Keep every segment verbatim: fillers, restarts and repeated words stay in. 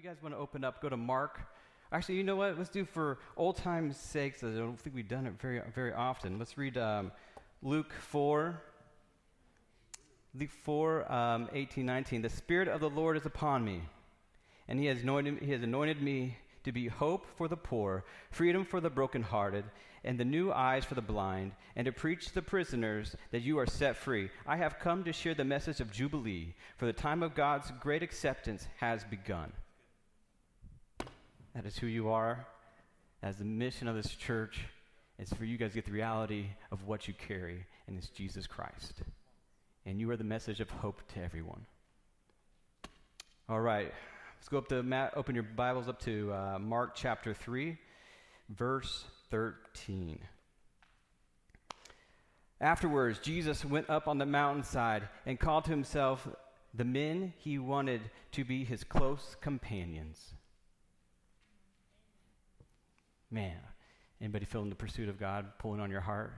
you guys want to open up, go to Mark. Actually, you know what? Let's do for old time's sake, I don't think we've done it very very often. Let's read um, Luke four. Luke four, um, eighteen, nineteen. The Spirit of the Lord is upon me, and he has anointed, he has anointed me to be hope for the poor, freedom for the brokenhearted, and the new eyes for the blind, and to preach to the prisoners that you are set free. I have come to share the message of Jubilee, for the time of God's great acceptance has begun. That is who you are. As the mission of this church is for you guys to get the reality of what you carry, and it's Jesus Christ. And you are the message of hope to everyone. All right. Let's go up to Matt. Open your Bibles up to uh, Mark chapter three, verse thirteen. Afterwards, Jesus went up on the mountainside and called to himself the men he wanted to be his close companions. Man, anybody feeling the pursuit of God pulling on your heart?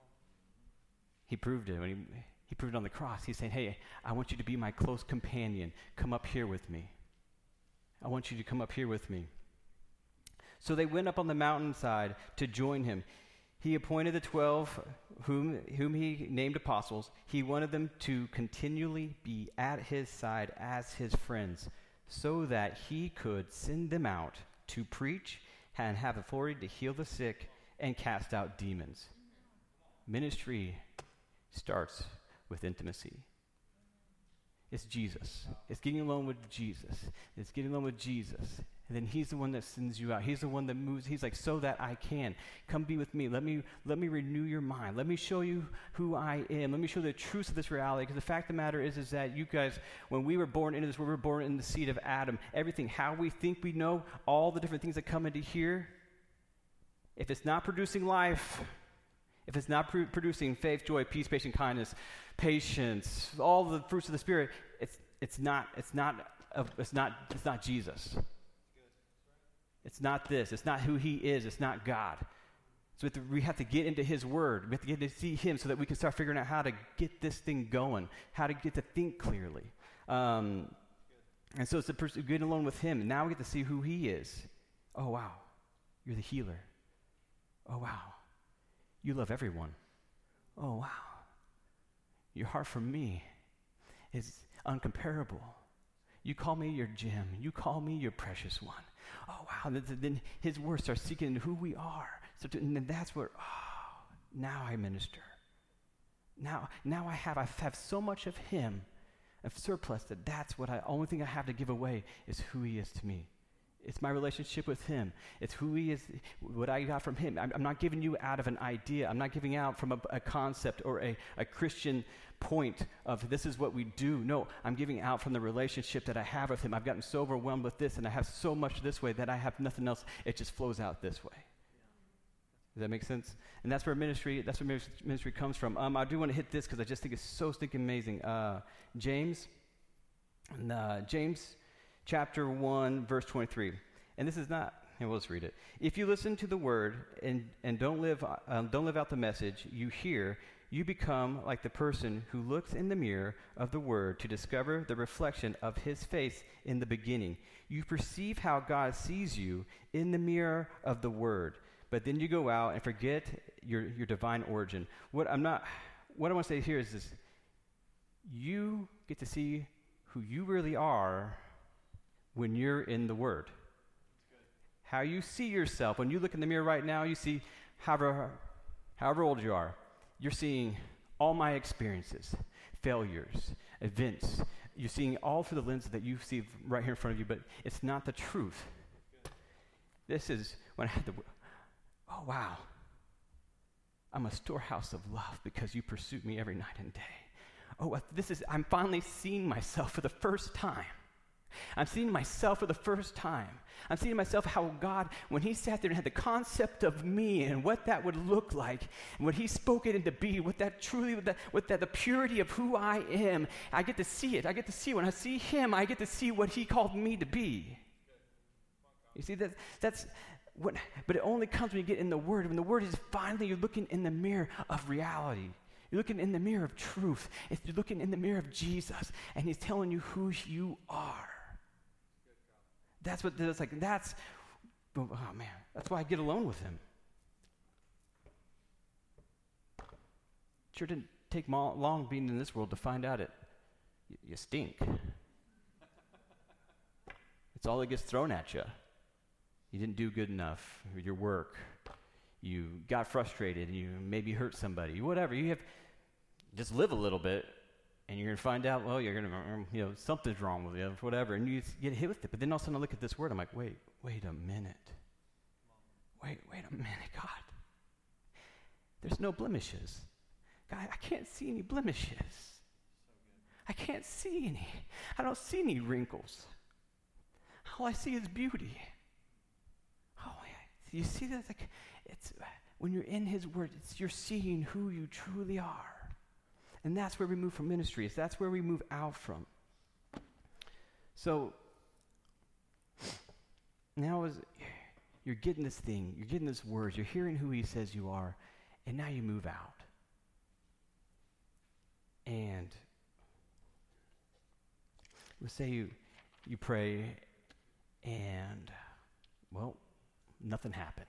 He proved it when he, he proved it on the cross. He's saying, hey, I want you to be my close companion. Come up here with me. I want you to come up here with me. So they went up on the mountainside to join him. He appointed the twelve, whom, whom he named apostles. He wanted them to continually be at his side as his friends, so that he could send them out to preach and have authority to heal the sick and cast out demons. Ministry starts with intimacy. It's Jesus. It's getting alone with Jesus. It's getting alone with Jesus. And then he's the one that sends you out. He's the one that moves. He's like, so that I can. Come be with me. Let me let me renew your mind. Let me show you who I am. Let me show the truth of this reality. Because the fact of the matter is, is that you guys, when we were born into this, we were born in the seed of Adam. Everything, how we think we know, all the different things that come into here, if it's not producing life, if it's not pr- producing faith, joy, peace, patience, kindness, patience, all the fruits of the Spirit, it's it's not it's not uh, it's not it's not Jesus. It's not this. It's not who he is. It's not God. So we have, to, we have to get into his word. We have to get to see him so that we can start figuring out how to get this thing going, how to get to think clearly. Um, and so it's the person getting along with him. And now we get to see who he is. Oh, wow. You're the healer. Oh, wow. You love everyone. Oh, wow. Your heart for me is uncomparable. You call me your gem. You call me your precious one. Oh, wow. And then his word starts seeking into who we are. So to, and then that's where, oh, now I minister. Now, now I have, I have so much of him, of surplus, that that's what I, only thing I have to give away is who he is to me. It's my relationship with him. It's who he is, what I got from him. I'm, I'm not giving you out of an idea. I'm not giving out from a, a concept or a, a Christian point of this is what we do. No, I'm giving out from the relationship that I have with him. I've gotten so overwhelmed with this, and I have so much this way that I have nothing else. It just flows out this way. Does that make sense? And that's where ministry, that's where ministry comes from. Um, I do want to hit this because I just think it's so stinking amazing. Uh, James, uh, James chapter one, verse twenty-three. And this is not, here, we'll just read it. If you listen to the word and, and don't live um, don't live out the message you hear, you become like the person who looks in the mirror of the word to discover the reflection of his face in the beginning. You perceive how God sees you in the mirror of the word, but then you go out and forget your, your divine origin. What I'm not, what I want to say here is this: you get to see who you really are when you're in the word. How you see yourself. When you look in the mirror right now, you see however, however old you are. You're seeing all my experiences, failures, events. You're seeing all through the lens that you see right here in front of you, but it's not the truth. This is when I had the, oh, wow. I'm a storehouse of love because you pursue me every night and day. Oh, this is, I'm finally seeing myself for the first time. I'm seeing myself for the first time. I'm seeing myself how God, when he sat there and had the concept of me and what that would look like, and what he spoke it into being, what that truly, what that, what that, the purity of who I am, I get to see it. I get to see it. When I see him, I get to see what he called me to be. You see, that that's what, but it only comes when you get in the word. When the word is finally, you're looking in the mirror of reality. You're looking in the mirror of truth. You're looking in the mirror of Jesus, and he's telling you who you are. That's what it's like. That's, oh man, that's why I get alone with him. Sure didn't take long being in this world to find out it, you, you stink. It's all that gets thrown at you. You didn't do good enough with your work. You got frustrated. You maybe hurt somebody. Whatever. You have, just live a little bit, and you're going to find out, well, you're going to, you know, something's wrong with you, whatever, and you get hit with it. But then all of a sudden I look at this word, I'm like, wait, wait a minute. Wait, wait a minute, God. There's no blemishes. God, I can't see any blemishes. I can't see any. I don't see any wrinkles. All I see is beauty. Oh, yeah. You see that? Like, it's when you're in His Word, it's you're seeing who you truly are. And that's where we move from ministries. That's where we move out from. So now as you're getting this thing, you're getting this word, you're hearing who He says you are, and now you move out. And let's say you you pray and, well, nothing happens.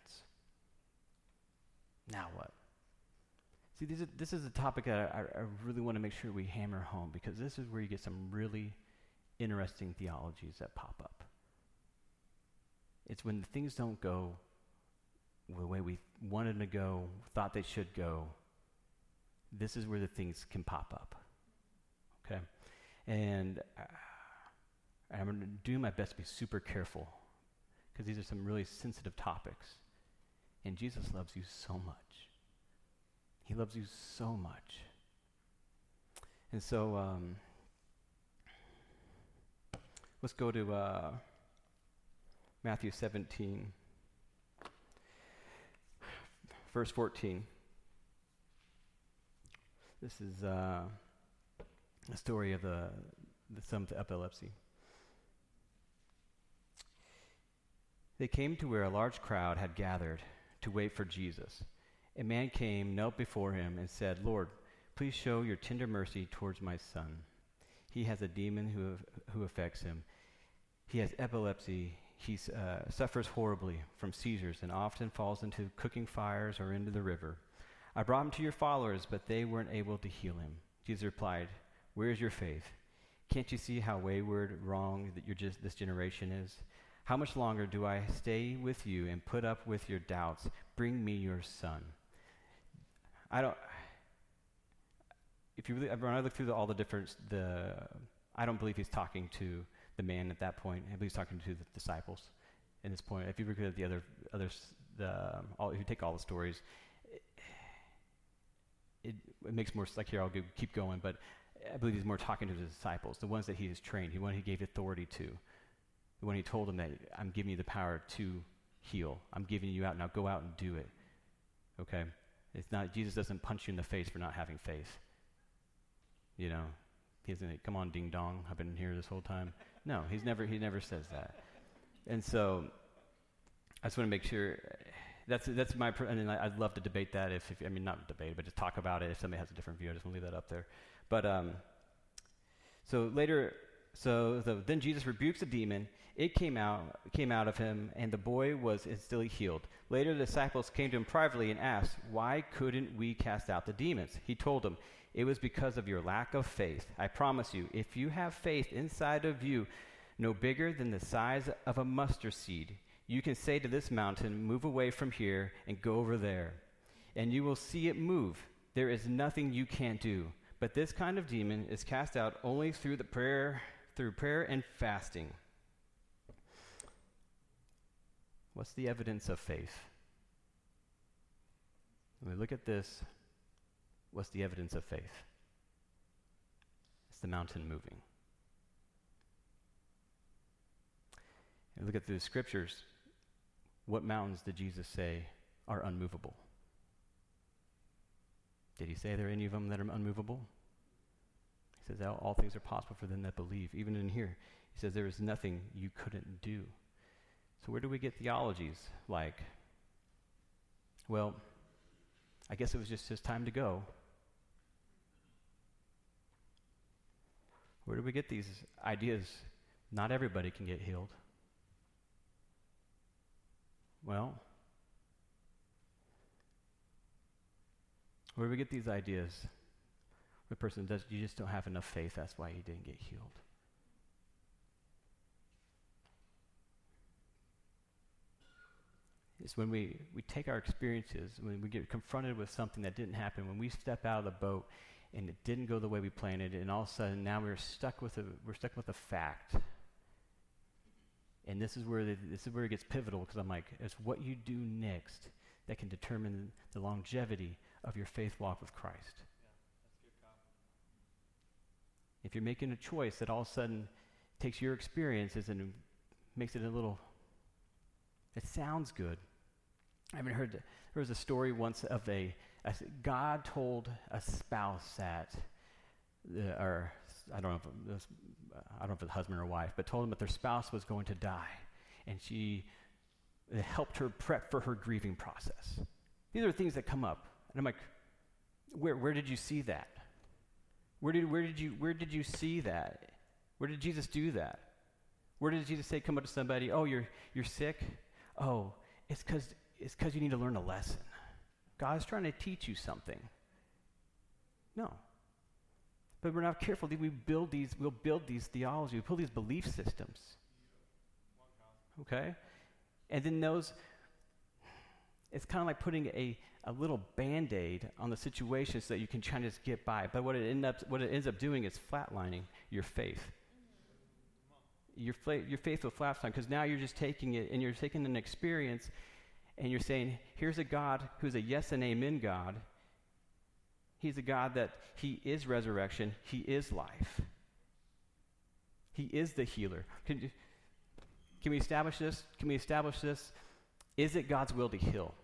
Now what? See, this is, this is a topic that I, I really want to make sure we hammer home, because this is where you get some really interesting theologies that pop up. It's when things don't go the way we wanted them to go, thought they should go. This is where the things can pop up. Okay? And uh, I'm going to do my best to be super careful, because these are some really sensitive topics. And Jesus loves you so much. He loves you so much. And so, um, let's go to uh, Matthew seventeen, verse fourteen. This is uh, a story of the, the son with epilepsy. They came to where a large crowd had gathered to wait for Jesus. A man came, knelt before him, and said, "Lord, please show your tender mercy towards my son. He has a demon who who affects him. He has epilepsy. He uh, suffers horribly from seizures and often falls into cooking fires or into the river. I brought him to your followers, but they weren't able to heal him." Jesus replied, "Where is your faith? Can't you see how wayward, wrong that you're just, this generation is? How much longer do I stay with you and put up with your doubts? Bring me your son." I don't, if you really, when I look through the, all the different, the, I don't believe he's talking to the man at that point. I believe he's talking to the disciples at this point. If you look at the other, others, the, all, if you take all the stories, it, it, it makes more, like here, I'll go, keep going, but I believe he's more talking to the disciples, the ones that he has trained, the one he gave authority to, the one he told them that I'm giving you the power to heal. I'm giving you out, now go out and do it. Okay? It's not, Jesus doesn't punch you in the face for not having faith. You know, he doesn't, come on, ding dong, I've been here this whole time. No, he's never, he never says that. And so, I just want to make sure, that's that's my, pr- and I, I'd love to debate that if, if, I mean, not debate, but just talk about it if somebody has a different view. I just want to leave that up there. But, um, so later, so the, then Jesus rebukes the demon. It came out came out of him, and the boy was instantly healed. Later, the disciples came to him privately and asked, "Why couldn't we cast out the demons?" He told them, "It was because of your lack of faith. I promise you, if you have faith inside of you, no bigger than the size of a mustard seed, you can say to this mountain, 'Move away from here and go over there,' and you will see it move. There is nothing you can't do. But this kind of demon is cast out only through the prayer, through prayer and fasting." What's the evidence of faith? When we look at this, what's the evidence of faith? It's the mountain moving. And look at the scriptures. What mountains did Jesus say are unmovable? Did he say there are any of them that are unmovable? He says all, all things are possible for them that believe. Even in here, he says there is nothing you couldn't do. So where do we get theologies like, well, I guess it was just his time to go? Where do we get these ideas? Not everybody can get healed. Well, where do we get these ideas? The person does, you just don't have enough faith, that's why you didn't get healed. It's when we, we take our experiences, when we get confronted with something that didn't happen, when we step out of the boat and it didn't go the way we planned it, and all of a sudden now we're stuck with a we're stuck with a fact. And this is where the, this is where it gets pivotal, because I'm like, it's what you do next that can determine the longevity of your faith walk with Christ. Yeah, that's good comment. If you're making a choice that all of a sudden takes your experiences and makes it a little, it sounds good. I haven't heard, there was a story once of a, a God told a spouse that, the, or I don't know if it was, I don't know if it's husband or wife, but told them that their spouse was going to die, and she it helped her prep for her grieving process. These are things that come up, and I'm like, where where did you see that? Where did where did you where did you see that? Where did Jesus do that? Where did Jesus say, come up to somebody, oh, you're you're sick? Oh, it's because it's because you need to learn a lesson. God's trying to teach you something. No. But we're not careful. We build these, we'll build these theology, we build these belief systems. Okay? And then those, it's kind of like putting a, a little Band-Aid on the situation so that you can try to just get by. But what it end up what it ends up doing is flatlining your faith. Your, fla- your faith will flatline, because now you're just taking it and you're taking an experience and you're saying, here's a God who's a yes and amen God. He's a God that he is resurrection. He is life. He is the healer. Can, you, can we establish this? Can we establish this? Is it God's will to heal?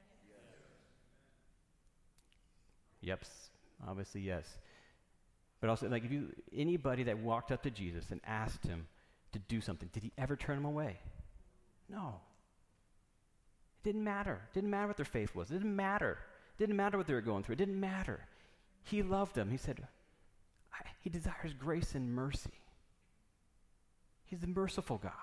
Yes. Yep. Obviously, yes. But also, like, if you anybody that walked up to Jesus and asked him to do something, did he ever turn them away? No. It didn't matter. It didn't matter what their faith was. It didn't matter. It didn't matter what they were going through. It didn't matter. He loved them. He said, I, he desires grace and mercy. He's a merciful God.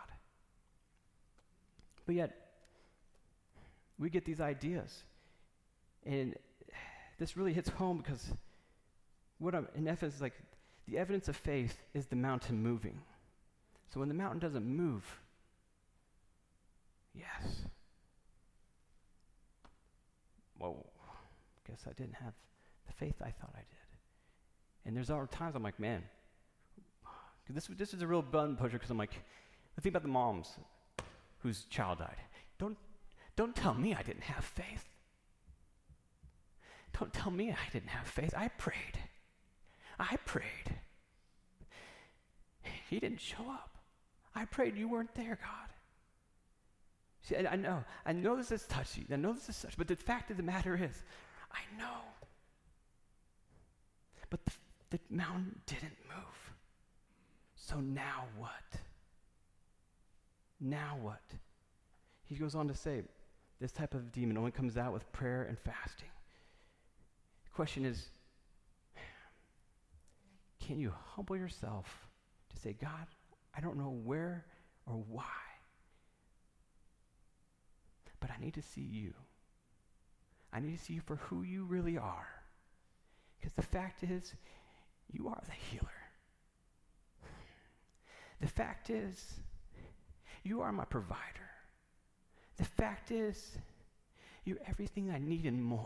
But yet, we get these ideas. And this really hits home, because what I'm, in essence, like, the evidence of faith is the mountain moving. So when the mountain doesn't move, yes. Whoa, guess I didn't have the faith I thought I did. And there's other times I'm like, man, this this is a real button pusher, because I'm like, think about the moms whose child died. Don't don't tell me I didn't have faith. Don't tell me I didn't have faith. I prayed. I prayed. He didn't show up. I prayed. You weren't there, God. See, I, I know. I know this is touchy. I know this is such. But the fact of the matter is, I know. But the, the mountain didn't move. So now what? Now what? He goes on to say, this type of demon only comes out with prayer and fasting. The question is, can you humble yourself to say, God, I don't know where or why, but I need to see you. I need to see you for who you really are. Because the fact is, you are the healer. The fact is, you are my provider. The fact is, you're everything I need and more.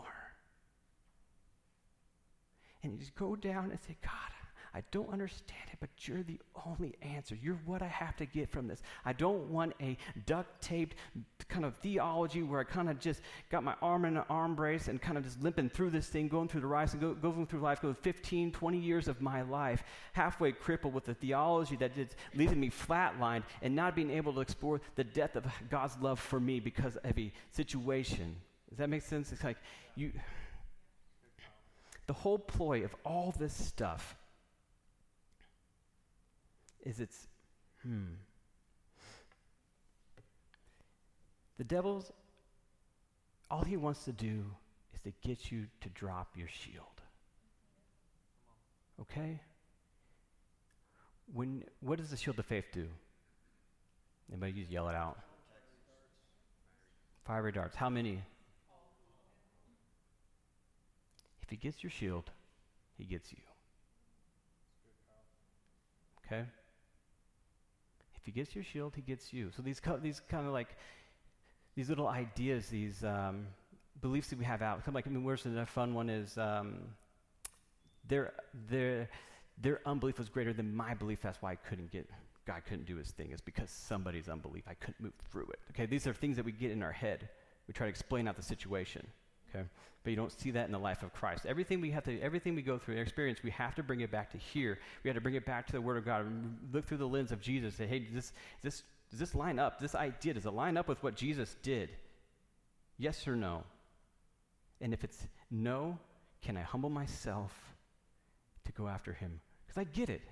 And you just go down and say, God, I don't understand it, but you're the only answer. You're what I have to get from this. I don't want a duct-taped kind of theology where I kind of just got my arm in an arm brace and kind of just limping through this thing, going through the rise and go, going through life, go fifteen, twenty years of my life, halfway crippled with a theology that is leaving me flatlined and not being able to explore the depth of God's love for me because of a situation. Does that make sense? It's like you... The whole ploy of all this stuff is it's, hmm. The devil's, all he wants to do is to get you to drop your shield. Okay? When, what does the shield of faith do? Anybody just yell it out? Fiery darts. How many? If he gets your shield, he gets you. Okay? If he gets your shield, he gets you. So these co- these kind of like, these little ideas, these um, beliefs that we have out. Come like, I mean, where's the fun one is, um, their, their, their unbelief was greater than my belief. That's why I couldn't get, God couldn't do his thing. It's because somebody's unbelief, I couldn't move through it. Okay, these are things that we get in our head. We try to explain out the situation. Okay, but you don't see that in the life of Christ. Everything we have to, everything we go through and experience, we have to bring it back to here. We have to bring it back to the Word of God. Look through the lens of Jesus. Say, hey, does this, does this, does this line up? This idea, does it line up with what Jesus did? Yes or no? And if it's no, can I humble myself to go after him? Because I get it.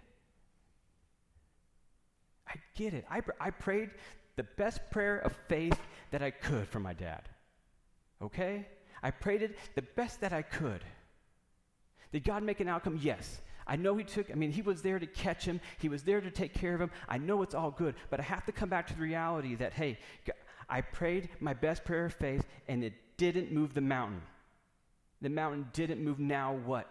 I get it. I, pr- I prayed the best prayer of faith that I could for my dad. Okay? I prayed it the best that I could. Did God make an outcome? Yes. I know he took, I mean, he was there to catch him. He was there to take care of him. I know it's all good, but I have to come back to the reality that, hey, I prayed my best prayer of faith, and it didn't move the mountain. The mountain didn't move. Now what?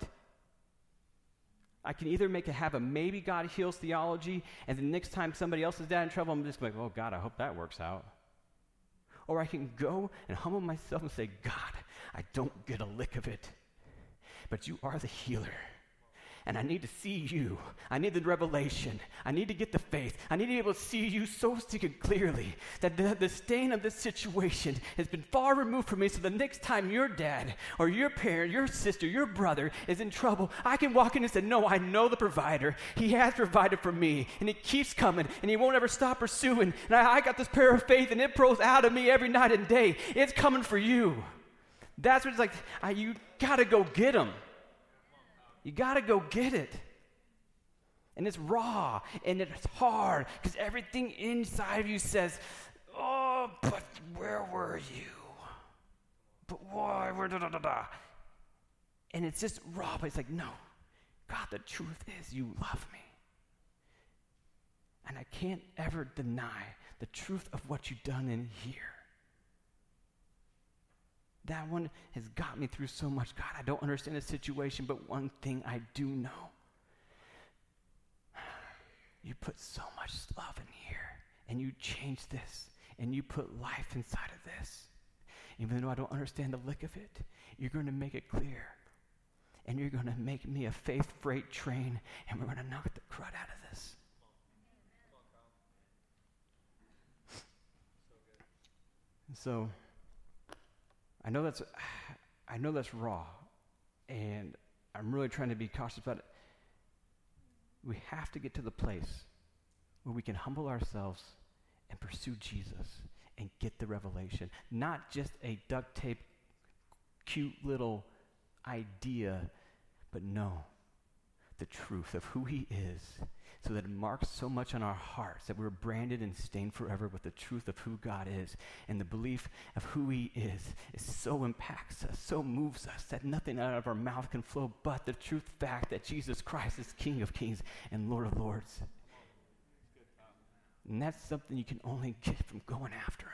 I can either make it have a maybe God heals theology, and the next time somebody else is down in trouble, I'm just like, oh, God, I hope that works out. Or I can go and humble myself and say, God, I don't get a lick of it, but you are the healer. And I need to see you. I need the revelation. I need to get the faith. I need to be able to see you so sticking clearly that the, the stain of this situation has been far removed from me, so the next time your dad or your parent, your sister, your brother is in trouble, I can walk in and say, no, I know the provider. He has provided for me, and it keeps coming, and he won't ever stop pursuing. And I, I got this prayer of faith, and it flows out of me every night and day. It's coming for you. That's what it's like. I, you got to go get him. You got to go get it. And it's raw, and it's hard, because everything inside of you says, oh, but where were you? But why? Where, da, da, da, da. And it's just raw, but it's like, no. God, the truth is you love me. And I can't ever deny the truth of what you've done in here. That one has got me through so much. God, I don't understand the situation, but one thing I do know. You put so much love in here, and you changed this, and you put life inside of this. Even though I don't understand the lick of it, you're going to make it clear, and you're going to make me a faith freight train, and we're going to knock the crud out of this. And so, I know that's, I know that's raw, and I'm really trying to be cautious about it. We have to get to the place where we can humble ourselves and pursue Jesus and get the revelation. Not just a duct tape, cute little idea, but no, the truth of who he is, so that it marks so much on our hearts that we're branded and stained forever with the truth of who God is. And the belief of who he is, is so impacts us, so moves us, that nothing out of our mouth can flow but the truth fact that Jesus Christ is King of kings and Lord of lords. And that's something you can only get from going after him.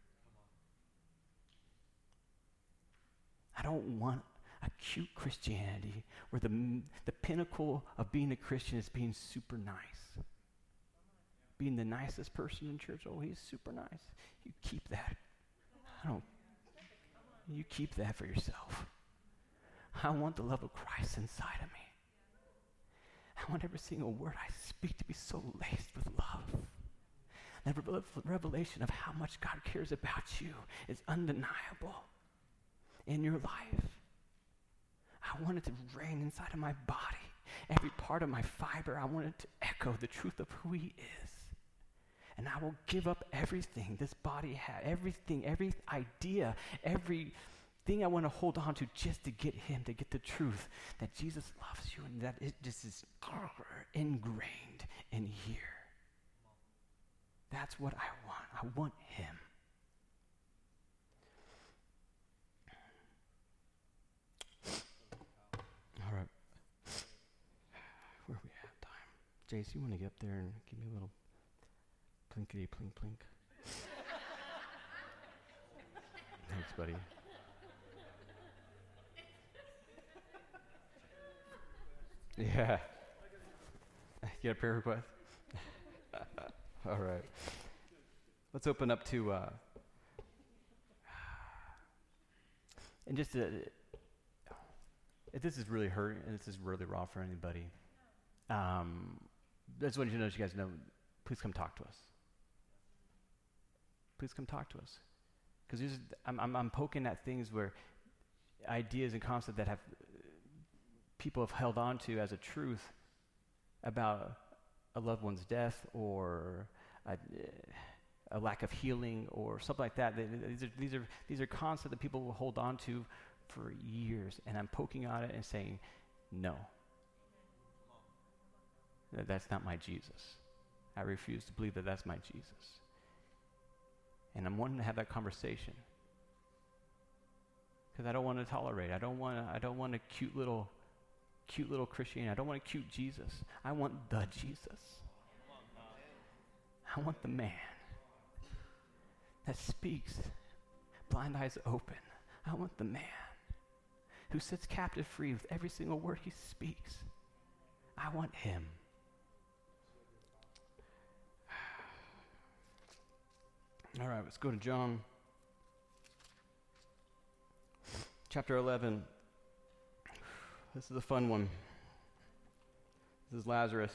I don't want a cute Christianity where the the pinnacle of being a Christian is being super nice. Being the nicest person in church. Oh, he's super nice. You keep that. I don't. You keep that for yourself. I want the love of Christ inside of me. I want every single word I speak to be so laced with love. That revelation of how much God cares about you is undeniable in your life. I want it to reign inside of my body. Every part of my fiber, I want it to echo the truth of who he is. And I will give up everything this body has, everything, every idea, everything I want to hold on to just to get him, to get the truth that Jesus loves you and that it just is ingrained in here. That's what I want. I want him. All right. Where are we at time? Jace, you want to get up there and give me a little plinkety plink plink? buddy. Yeah. You got a prayer request? All right. Let's open up to, uh, and just to, if this is really hurt and this is really raw for anybody, um, I just want you to know, you guys know, please come talk to us. Please come talk to us. Because I'm, I'm, I'm poking at things where ideas and concepts that have people have held on to as a truth about a loved one's death or a, a lack of healing or something like that. These are, these are these are concepts that people will hold on to for years, and I'm poking on it and saying, no, that's not my Jesus. I refuse to believe that that's my Jesus. And I'm wanting to have that conversation because I don't want to tolerate. I don't want to. I don't want a cute little, cute little Christianity. I don't want a cute Jesus. I want the Jesus. I want the man that speaks, blind eyes open. I want the man who sets captive free with every single word he speaks. I want him. All right, let's go to John chapter eleven. This is a fun one. This is Lazarus.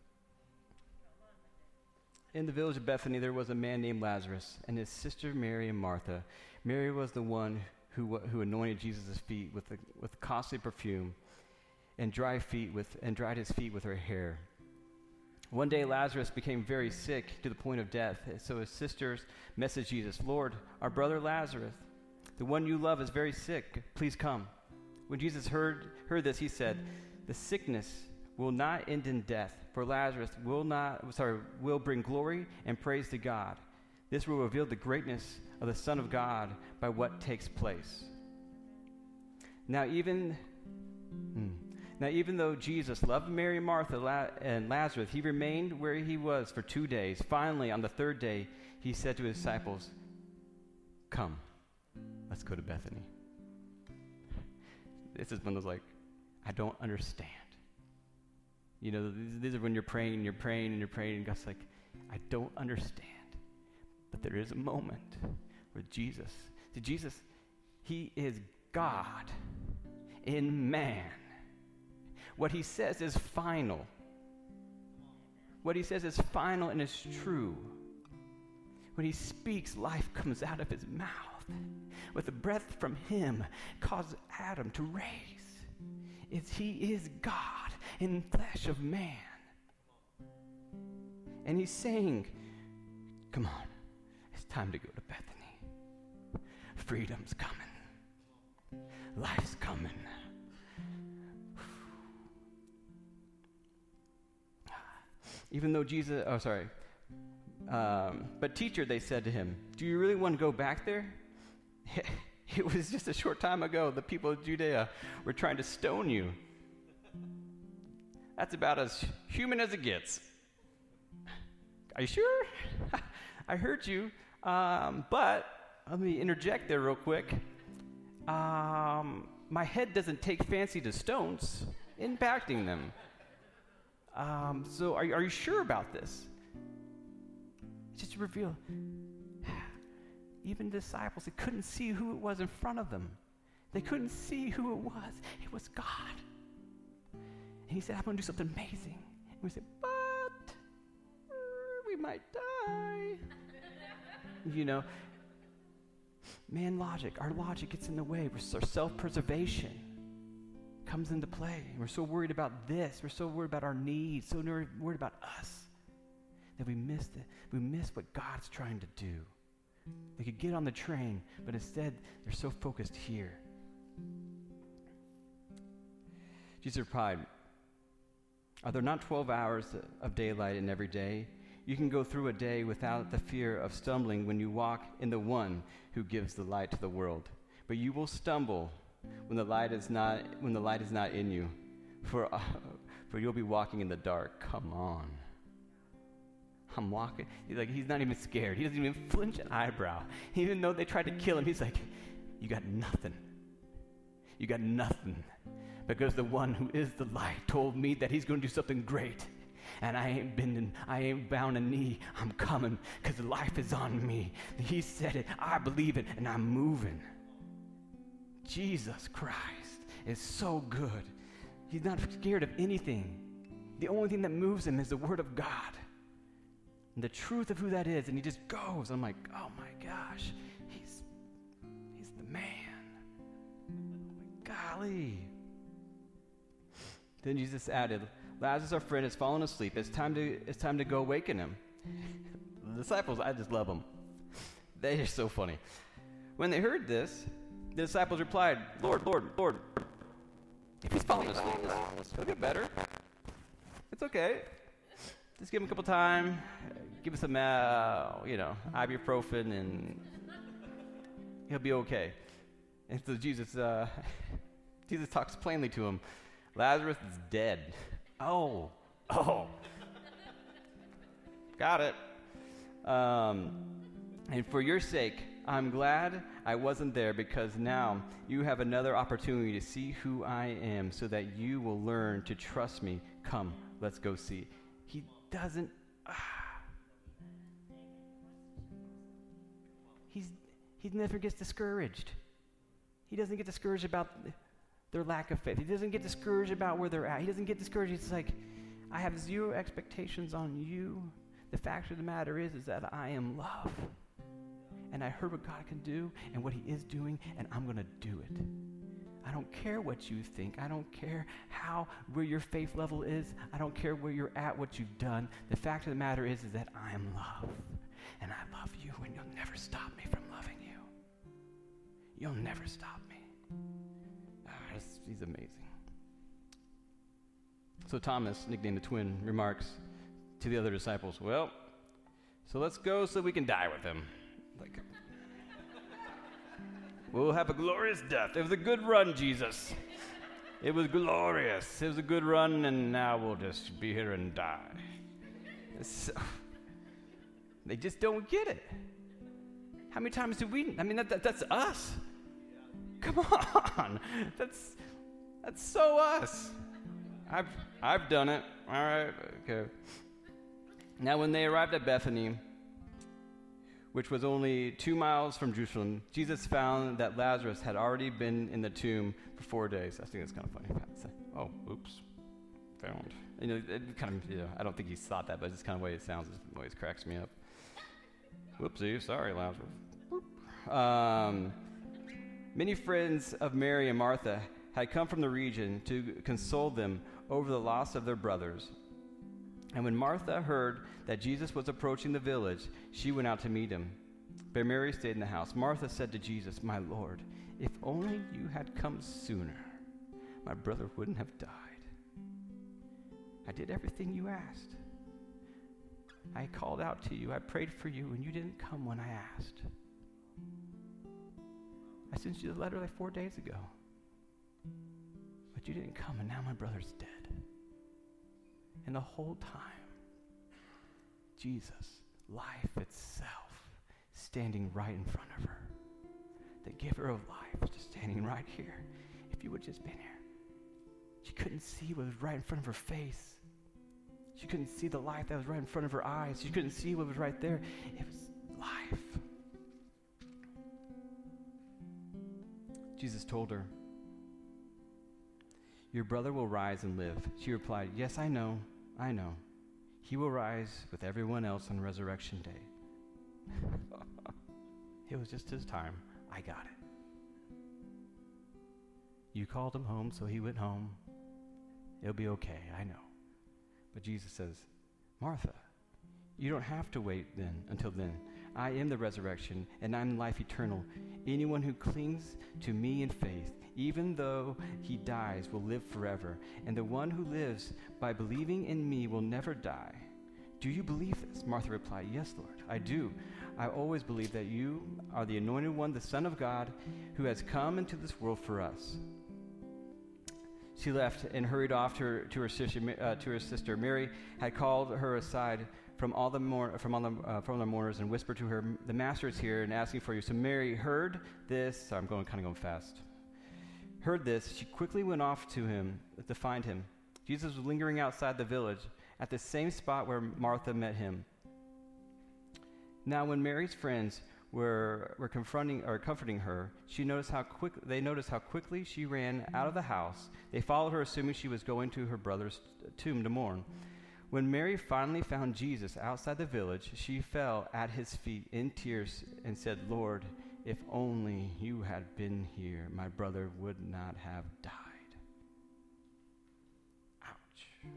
In the village of Bethany, there was a man named Lazarus, and his sister Mary and Martha. Mary was the one who who anointed Jesus' feet with the, with costly perfume, and dry feet with and dried his feet with her hair. One day, Lazarus became very sick to the point of death. So his sisters messaged Jesus, "Lord, our brother Lazarus, the one you love, is very sick. Please come." When Jesus heard heard this, he said, "The sickness will not end in death, for Lazarus will not sorry will bring glory and praise to God. This will reveal the greatness of the Son of God by what takes place." Now even hmm, now even though Jesus loved Mary and Martha La- and Lazarus, he remained where he was for two days. Finally, on the third day, he said to his disciples, "Come, let's go to Bethany." This is one of those like, I don't understand. You know, these, these are when you're praying and you're praying and you're praying, and God's like, I don't understand. But there is a moment where Jesus, see, Jesus, he is God in man. What he says is final. What he says is final and is true. When he speaks, life comes out of his mouth. With the breath from him caused Adam to raise. It's, he is God in flesh of man. And he's saying, come on, it's time to go to Bethany. Freedom's coming. Life's coming. Even though Jesus, oh, sorry. Um, but teacher, they said to him, do you really want to go back there? It was just a short time ago the people of Judea were trying to stone you. That's about as human as it gets. Are you sure? I heard you. Um, but let me interject there real quick. Um, my head doesn't take fancy to stones impacting them. Um, so are, are you sure about this? Just to reveal, even disciples, they couldn't see who it was in front of them. They couldn't see who it was. It was God. And he said, I'm going to do something amazing. And we said, but uh, we might die. You know, man logic, our logic gets in the way. Our self-preservation comes into play. We're so worried about this. We're so worried about our needs, so worried about us, that we miss it. We miss what God's trying to do. They could get on the train, but instead they're so focused here. Jesus replied, are there not twelve hours of daylight in every day? You can go through a day without the fear of stumbling when you walk in the one who gives the light to the world. But you will stumble when the light is not when the light is not in you, for uh, for you'll be walking in the dark. Come on. I'm walking. He's like, he's not even scared. He doesn't even flinch an eyebrow. Even though they tried to kill him, he's like, you got nothing. You got nothing. Because the one who is the light told me that he's going to do something great. And I ain't bending, I ain't bound a knee. I'm coming because life is on me. He said it, I believe it, and I'm moving. Jesus Christ is so good. He's not scared of anything. The only thing that moves him is the Word of God. And the truth of who that is. And he just goes. I'm like, oh my gosh, he's, he's the man. Golly. Then Jesus added, Lazarus, our friend, has fallen asleep. It's time to, it's time to go awaken him. The disciples, I just love them. They are so funny. When they heard this, the disciples replied, Lord, Lord, Lord, if he's fallen asleep, he'll get better. It's okay. Just give him a couple time. Give him some, uh, you know, ibuprofen, and he'll be okay. And so Jesus, uh, Jesus talks plainly to him. Lazarus is dead. Oh, oh. Got it. Um, and for your sake, I'm glad I wasn't there, because now you have another opportunity to see who I am so that you will learn to trust me. Come, let's go see. He doesn't, ah. He's, he never gets discouraged. He doesn't get discouraged about their lack of faith. He doesn't get discouraged about where they're at. He doesn't get discouraged. It's like, I have zero expectations on you. The fact of the matter is, is that I am love. And I heard what God can do and what he is doing, and I'm going to do it. I don't care what you think. I don't care how, where your faith level is. I don't care where you're at, what you've done. The fact of the matter is, is that I am love. And I love you, and you'll never stop me from loving you. You'll never stop me. Ah, he's amazing. So Thomas, nicknamed the twin, remarks to the other disciples, well, so let's go so we can die with him. Like, we'll have a glorious death. It was a good run, Jesus. It was glorious. It was a good run, and now we'll just be here and die. So, they just don't get it. How many times do we, I mean, that, that, that's us. Come on. That's that's so us. I've I've done it. All right. Okay. Now when they arrived at Bethany, which was only two miles from Jerusalem, Jesus found that Lazarus had already been in the tomb for four days. I think that's kind of funny. Oh, oops. Found. You know, it kind of, you know, I don't think he thought that, but it's kind of the way it sounds. It always cracks me up. Whoopsie. Sorry, Lazarus. Um, many friends of Mary and Martha had come from the region to console them over the loss of their brothers. And when Martha heard that Jesus was approaching the village, she went out to meet him. But Mary stayed in the house. Martha said to Jesus, my Lord, if only you had come sooner, my brother wouldn't have died. I did everything you asked. I called out to you. I prayed for you, and you didn't come when I asked. I sent you the letter like four days ago. But you didn't come, and now my brother's dead. And the whole time, Jesus, life itself, standing right in front of her. The giver of life, just standing right here. If you would just been here. She couldn't see what was right in front of her face. She couldn't see the life that was right in front of her eyes. She couldn't see what was right there. It was life. Jesus told her, your brother will rise and live. She replied, yes, I know, I know. He will rise with everyone else on resurrection day. It was just his time. I got it. You called him home, so he went home. It'll be okay, I know. But Jesus says, Martha, you don't have to wait then until then. I am the resurrection, and I'm life eternal. Anyone who clings to me in faith, even though he dies, will live forever. And the one who lives by believing in me will never die. Do you believe this? Martha replied, yes, Lord, I do. I always believe that you are the anointed one, the Son of God, who has come into this world for us. She left and hurried off to her, to her, sister, uh, to her sister. Mary had called her aside from all the mour- from all the uh, from the mourners and whispered to her, "The master is here and asking for you." So Mary heard this. Sorry, I'm going kind of going fast. Heard this. She quickly went off to him to find him. Jesus was lingering outside the village at the same spot where Martha met him. Now, when Mary's friends were were confronting or comforting her, she noticed how quick they noticed how quickly she ran out of the house. They followed her, assuming she was going to her brother's tomb to mourn. When Mary finally found Jesus outside the village, she fell at his feet in tears and said, "Lord, if only you had been here, my brother would not have died." Ouch.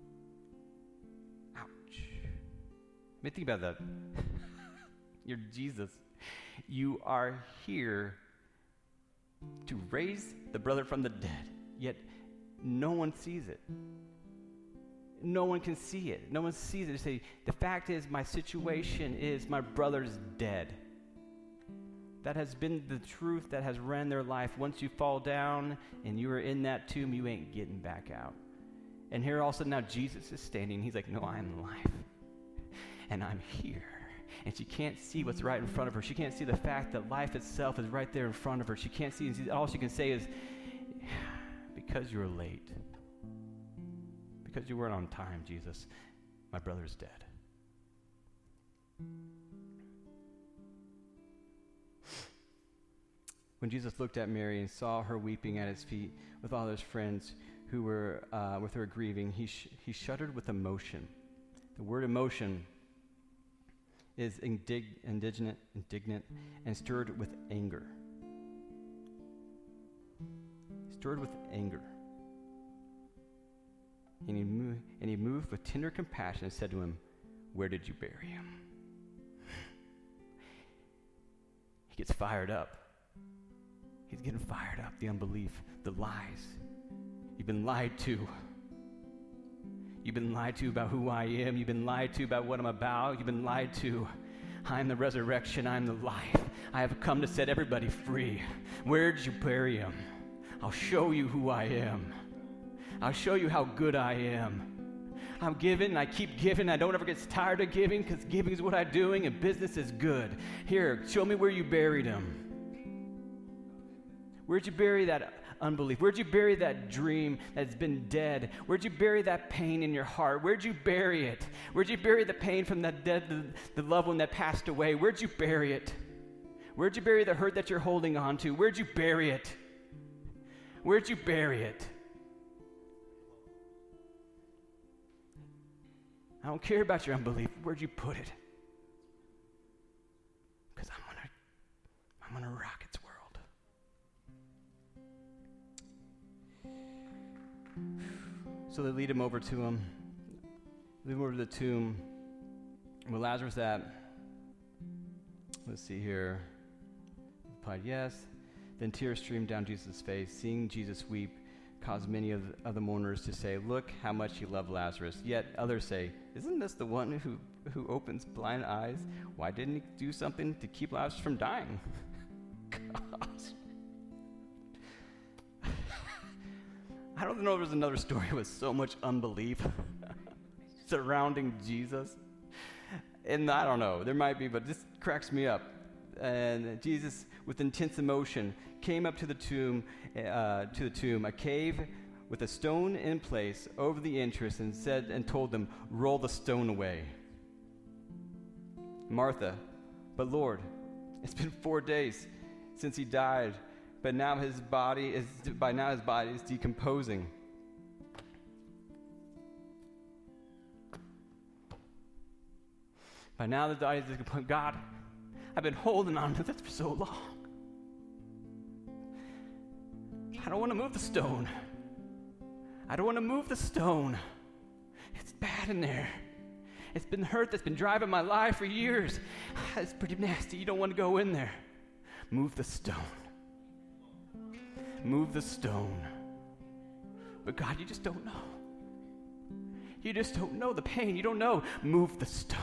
Ouch. I mean, think about that. You're Jesus. You are here to raise the brother from the dead, yet no one sees it. No one can see it. No one sees it. They say, the fact is, my situation is my brother's dead. That has been the truth that has ran their life. Once you fall down and you are in that tomb, you ain't getting back out. And here all of a sudden now Jesus is standing. He's like, no, I am life. And I'm here. And she can't see what's right in front of her. She can't see the fact that life itself is right there in front of her. She can't see. All she can say is, because you're late. Because you weren't on time, Jesus, my brother's dead. When Jesus looked at Mary and saw her weeping at his feet with all his friends who were uh, with her grieving, he sh- he shuddered with emotion. The word emotion is indig- indignant, indignant, and stirred with anger. Stirred with anger. And he, moved, and he moved with tender compassion and said to him, "Where did you bury him?" He gets fired up. He's getting fired up. The unbelief, the lies. You've been lied to. You've been lied to about who I am. You've been lied to about what I'm about. You've been lied to. I'm the resurrection. I'm the life. I have come to set everybody free. Where did you bury him? I'll show you who I am. I'll show you how good I am. I'm giving, and I keep giving. I don't ever get tired of giving, because giving is what I'm doing, and business is good. Here, show me where you buried him. Where'd you bury that unbelief? Where'd you bury that dream that's been dead? Where'd you bury that pain in your heart? Where'd you bury it? Where'd you bury the pain from that dead, the, the loved one that passed away? Where'd you bury it? Where'd you bury the hurt that you're holding on to? Where'd you bury it? Where'd you bury it? I don't care about your unbelief. Where'd you put it? Because I'm gonna, I'm gonna rock its world. So they lead him over to him. Lead him over to the tomb. Where Lazarus at? Let's see here. He replied, yes. Then tears streamed down Jesus' face. Seeing Jesus weep caused many of the, of the mourners to say, "Look how much he loved Lazarus." Yet others say, "Isn't this the one who, who opens blind eyes? Why didn't he do something to keep Lazarus from dying?" Gosh. I don't know if there's another story with so much unbelief surrounding Jesus. And I don't know, there might be, but this cracks me up. And Jesus, with intense emotion, came up to the tomb, uh, to the tomb, a cave with a stone in place over the entrance, and said and told them, "Roll the stone away." Martha, "But Lord, it's been four days since he died, but now his body is by now his body is decomposing." By now the body is decomposing. God, I've been holding on to this for so long. I don't want to move the stone. I don't want to move the stone. It's bad in there. It's been hurt that's been driving my life for years. It's pretty nasty. You don't want to go in there. Move the stone. Move the stone. But God, you just don't know. You just don't know the pain. You don't know. Move the stone.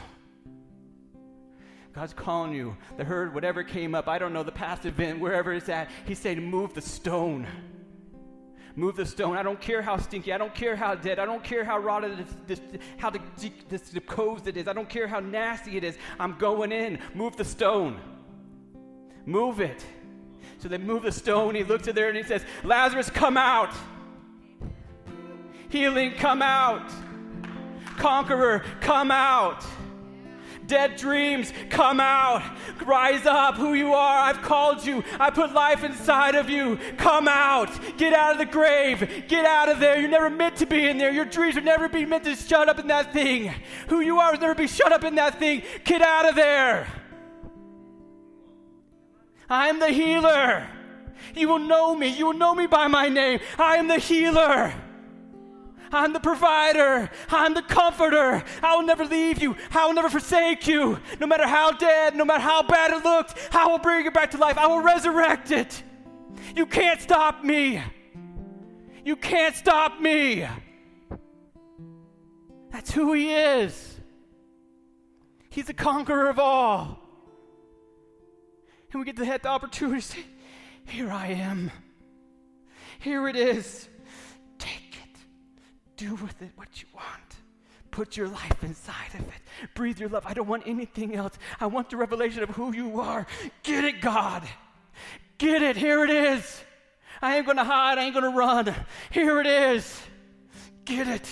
God's calling you. The hurt, whatever came up, I don't know, the past event, wherever it's at, he's saying, move the stone. Move the stone. I don't care how stinky. I don't care how dead. I don't care how rotted it is, this, how de- de- this decomposed it is. I don't care how nasty it is. I'm going in. Move the stone. Move it. So they move the stone. He looks at there and he says, Lazarus, come out. Healing, come out. Conqueror, come out. Dead dreams, come out. Rise up, who you are. I've called you. I put life inside of you. Come out. Get out of the grave. Get out of there. You're never meant to be in there. Your dreams would never be meant to shut up in that thing. Who you are would never be shut up in that thing. Get out of there. I am the healer. You will know me. You will know me by my name. I am the healer. I'm the provider. I'm the comforter. I will never leave you. I will never forsake you. No matter how dead, no matter how bad it looked, I will bring it back to life. I will resurrect it. You can't stop me. You can't stop me. That's who he is. He's the conqueror of all. And we get to have the opportunity to say, here I am. Here it is. Do with it what you want. Put your life inside of it. Breathe your love. I don't want anything else. I want the revelation of who you are. Get it, God. Get it. Here it is. I ain't going to hide. I ain't going to run. Here it is. Get it.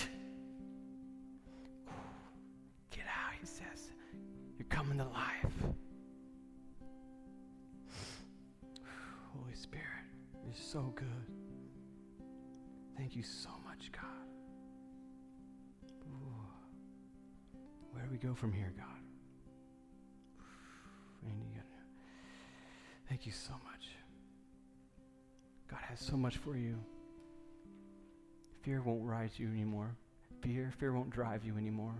Get out, he says. You're coming to life. Holy Spirit, you're so good. Thank you so much, God. Where do we go from here, God? Thank you so much. God has so much for you. Fear won't rise you anymore. Fear, fear won't drive you anymore.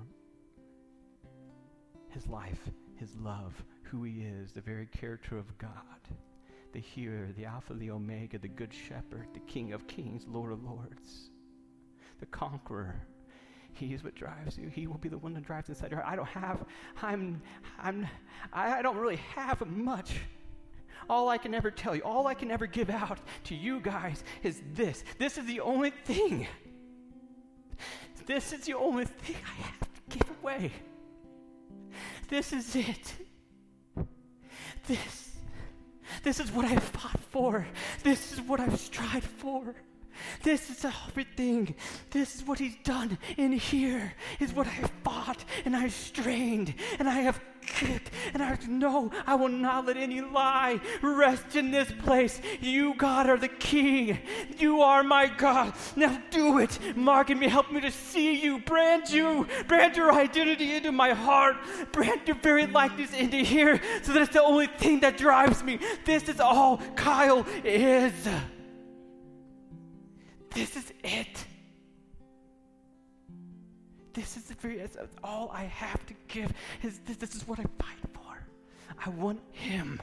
His life, his love, who he is, the very character of God, the healer, the Alpha, the Omega, the Good Shepherd, the King of Kings, Lord of Lords, the Conqueror. He is what drives you. He will be the one that drives inside your heart. I don't have, I'm, I'm, I don't really have much. All I can ever tell you, all I can ever give out to you guys is this. This is the only thing. This is the only thing I have to give away. This is it. This, this is what I've fought for. This is what I've strived for. This is everything. This is what he's done in here, is what I have fought and I've strained and I have kicked and I know I will not let any lie rest in this place. You, God, are the King. You are my God. Now do it. Mark me. Help me to see you. Brand you. Brand your identity into my heart. Brand your very likeness into here so that it's the only thing that drives me. This is all Kyle is. This is it. This is the very, that's all I have to give. Is this, this is what I fight for. I want him.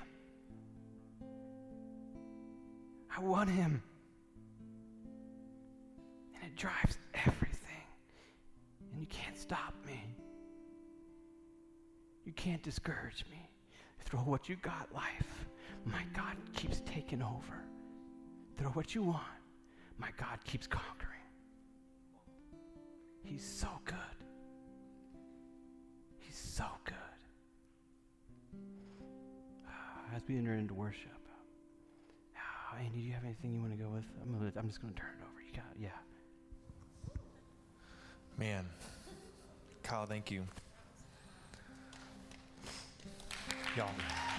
I want him. And it drives everything. And you can't stop me. You can't discourage me. Throw what you got, life. My God keeps taking over. Throw what you want. My God keeps conquering. He's so good. He's so good. Uh, as we enter into worship, uh, Andy, do you have anything you want to go with? I'm, gonna, I'm just going to turn it over. You got it? Yeah. Man, Kyle, thank you. Y'all.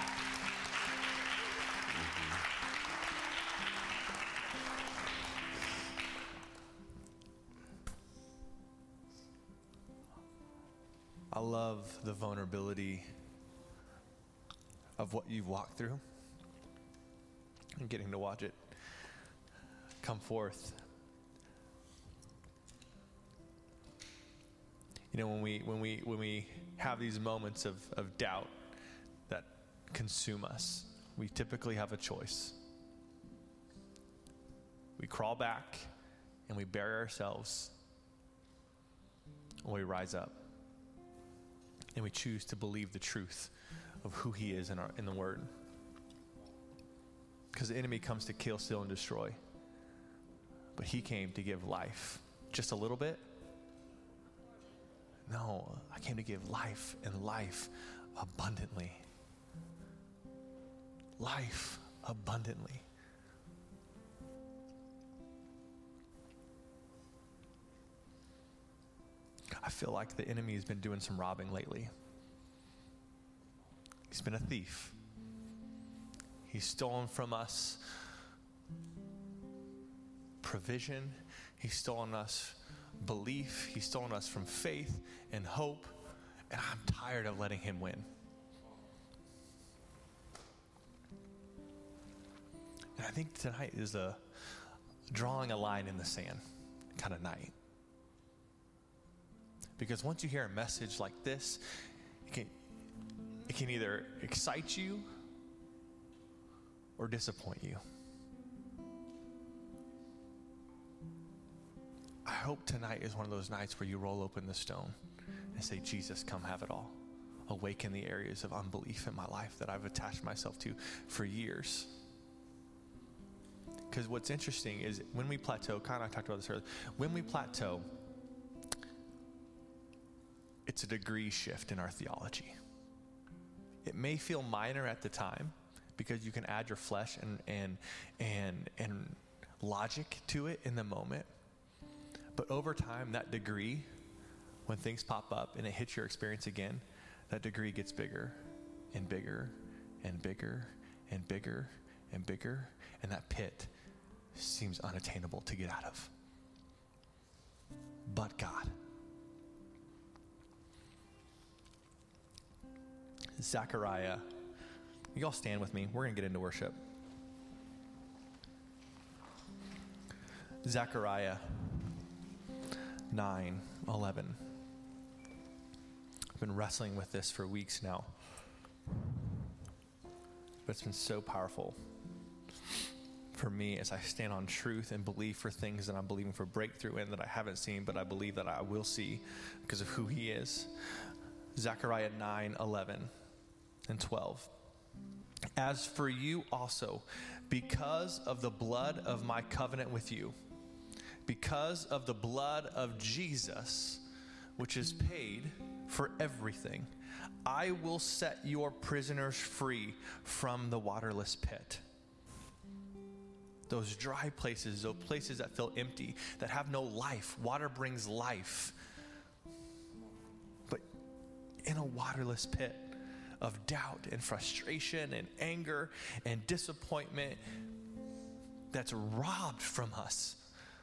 I love the vulnerability of what you've walked through and getting to watch it come forth. You know, when we when we when we have these moments of, of doubt that consume us, we typically have a choice. We crawl back and we bury ourselves, or we rise up. And we choose to believe the truth of who he is in our in the Word. Because the enemy comes to kill, steal, and destroy. but he came to give life. Just a little bit? No, I came to give life and life abundantly. Life abundantly. I feel like the enemy has been doing some robbing lately. He's been a thief. He's stolen from us provision. He's stolen us belief. He's stolen us from faith and hope. And I'm tired of letting him win. And I think tonight is a drawing a line in the sand kind of night. Because once you hear a message like this, it can, it can either excite you or disappoint you. I hope tonight is one of those nights where you roll open the stone and say, Jesus, come have it all. Awaken the areas of unbelief in my life that I've attached myself to for years. Because what's interesting is when we plateau, kind of I talked about this earlier, when we plateau, it's a degree shift in our theology. It may feel minor at the time because you can add your flesh and and and and logic to it in the moment. But over time, that degree, when things pop up and it hits your experience again, that degree gets bigger and bigger and bigger and bigger and bigger, and that pit seems unattainable to get out of. But God. Zechariah, you all stand with me. We're going to get into worship. Zechariah nine eleven. I've been wrestling with this for weeks now, but it's been so powerful for me as I stand on truth and believe for things that I'm believing for breakthrough in that I haven't seen, but I believe that I will see because of who he is. Zechariah nine eleven and twelve. As for you also, because of the blood of my covenant with you, because of the blood of Jesus, which is paid for everything, I will set your prisoners free from the waterless pit. Those dry places, those places that feel empty, that have no life. Water brings life. But in a waterless pit of doubt and frustration and anger and disappointment that's robbed from us.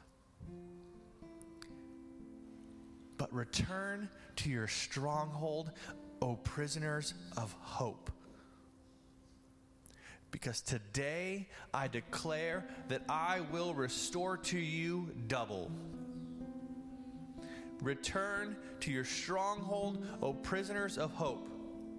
But return to your stronghold, O prisoners of hope. Because today I declare that I will restore to you double. Return to your stronghold, O prisoners of hope.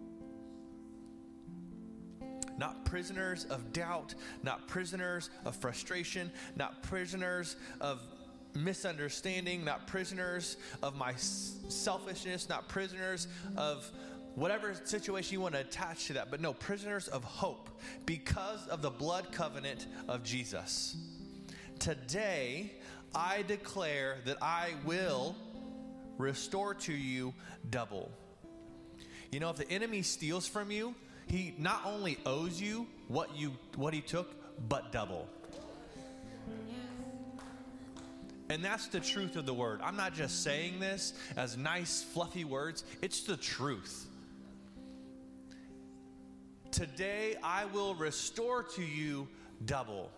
Not prisoners of doubt, not prisoners of frustration, not prisoners of misunderstanding, not prisoners of my selfishness, not prisoners of whatever situation you want to attach to that, but no, prisoners of hope because of the blood covenant of Jesus. Today, I declare that I will restore to you double. You know, if the enemy steals from you, he not only owes you what you what he took, but double. And that's the truth of the word. I'm not just saying this as nice, fluffy words. It's the truth. Today, I will restore to you double.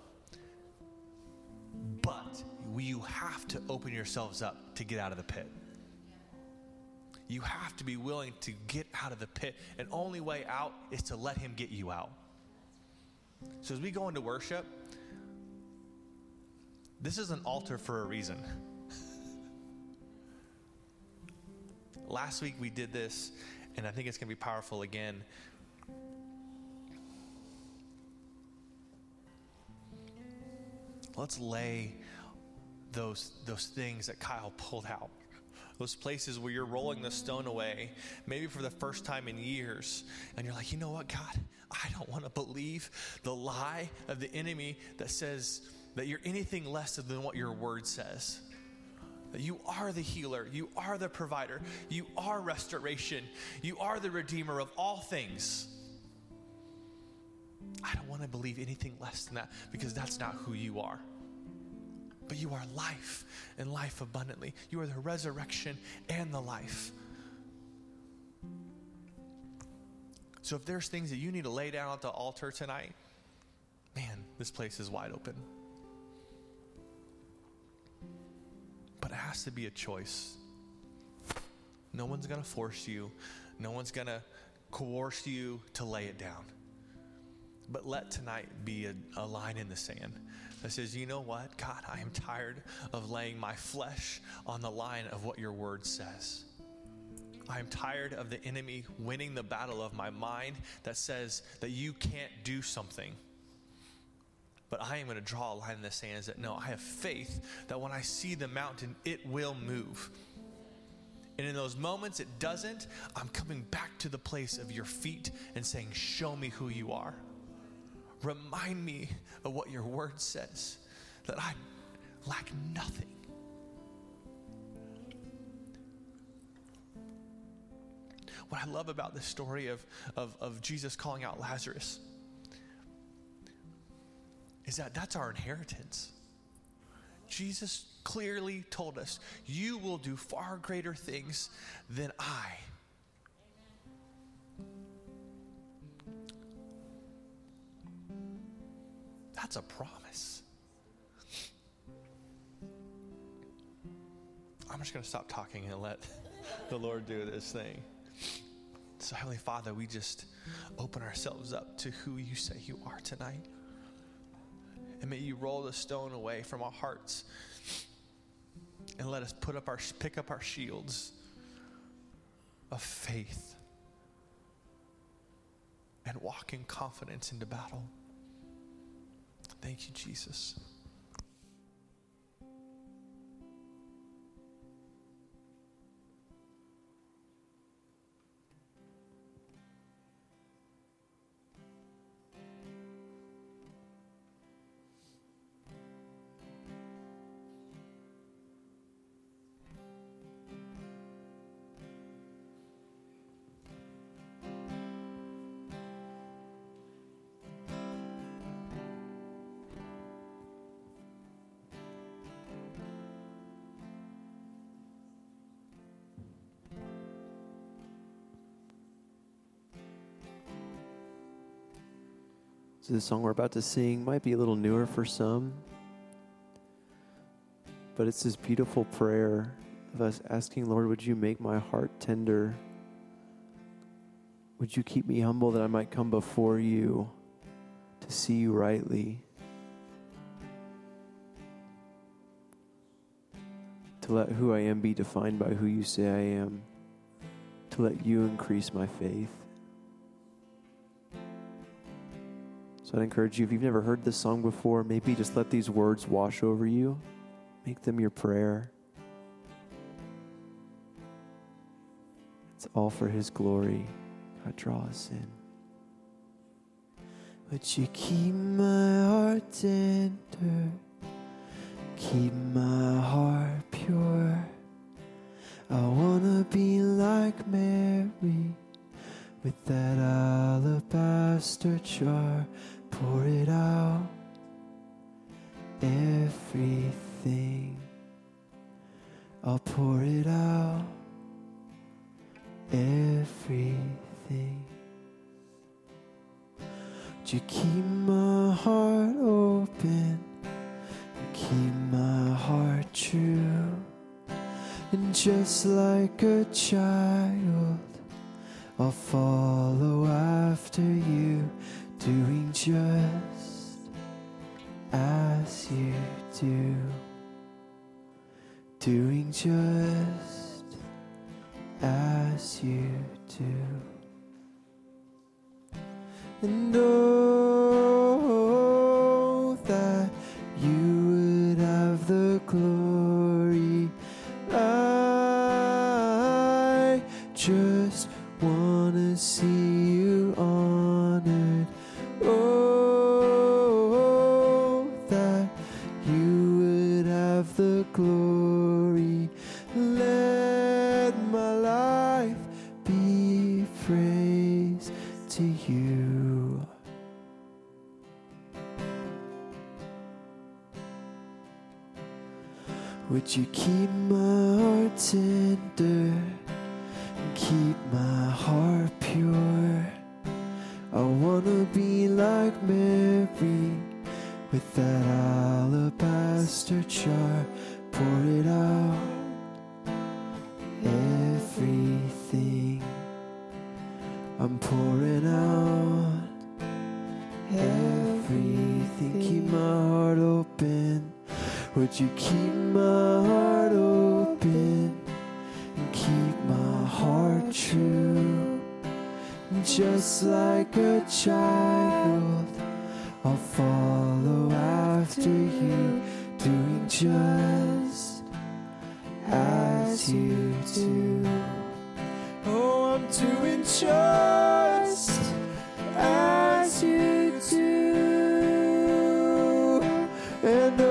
But you have to open yourselves up to get out of the pit. You have to be willing to get out of the pit. And only way out is to let him get you out. So as we go into worship, this is an altar for a reason. Last week we did this, and I think it's going to be powerful again. Let's lay those, those things that Kyle pulled out. Those places where you're rolling the stone away, maybe for the first time in years, and you're like, you know what, God? I don't want to believe the lie of the enemy that says that you're anything less than what your word says. That you are the healer, you are the provider, you are restoration, you are the redeemer of all things. I don't want to believe anything less than that, because that's not who you are. But you are life, and life abundantly. You are the resurrection and the life. So if there's things that you need to lay down at the altar tonight, man, this place is wide open. But it has to be a choice. No one's going to force you. No one's going to coerce you to lay it down. But let tonight be a, a line in the sand that says, you know what, God, I am tired of laying my flesh on the line of what your word says. I am tired of the enemy winning the battle of my mind that says that you can't do something. But I am going to draw a line in the sand and say, no, I have faith that when I see the mountain, it will move. And in those moments it doesn't, I'm coming back to the place of your feet and saying, show me who you are. Remind me of what your word says, that I lack nothing. What I love about the story of, of, of Jesus calling out Lazarus is that that's our inheritance. Jesus clearly told us, you will do far greater things than I. That's a promise. I'm just going to stop talking and let the Lord do this thing. So Heavenly Father, we just open ourselves up to who you say you are tonight. And may you roll the stone away from our hearts and let us put up our, pick up our shields of faith and walk in confidence into battle. Thank you, Jesus. So the song we're about to sing might be a little newer for some, but it's this beautiful prayer of us asking, Lord, would you make my heart tender? Would you keep me humble that I might come before you to see you rightly? To let who I am be defined by who you say I am. To let you increase my faith. So I'd encourage you, if you've never heard this song before, maybe just let these words wash over you. Make them your prayer. It's all for his glory. God, draw us in. Would you keep my heart tender? Keep my heart pure. I want to be like Mary with that alabaster jar. Pour it out, everything. I'll pour it out, everything. Would you keep my heart open, keep my heart true, and just like a child, I'll follow after you, doing just as you do, doing just as you do. And oh, that you would have the glory. I just want to see you honored. Oh, that Would you keep my heart tender and keep my heart pure? I wanna be like Mary with that alabaster jar. Pour it out, everything. I'm pouring out everything. Keep my heart open. Would you keep my heart open and keep my heart true? Just like a child, I'll follow after you, doing just as you do. Oh, I'm doing just as you do. And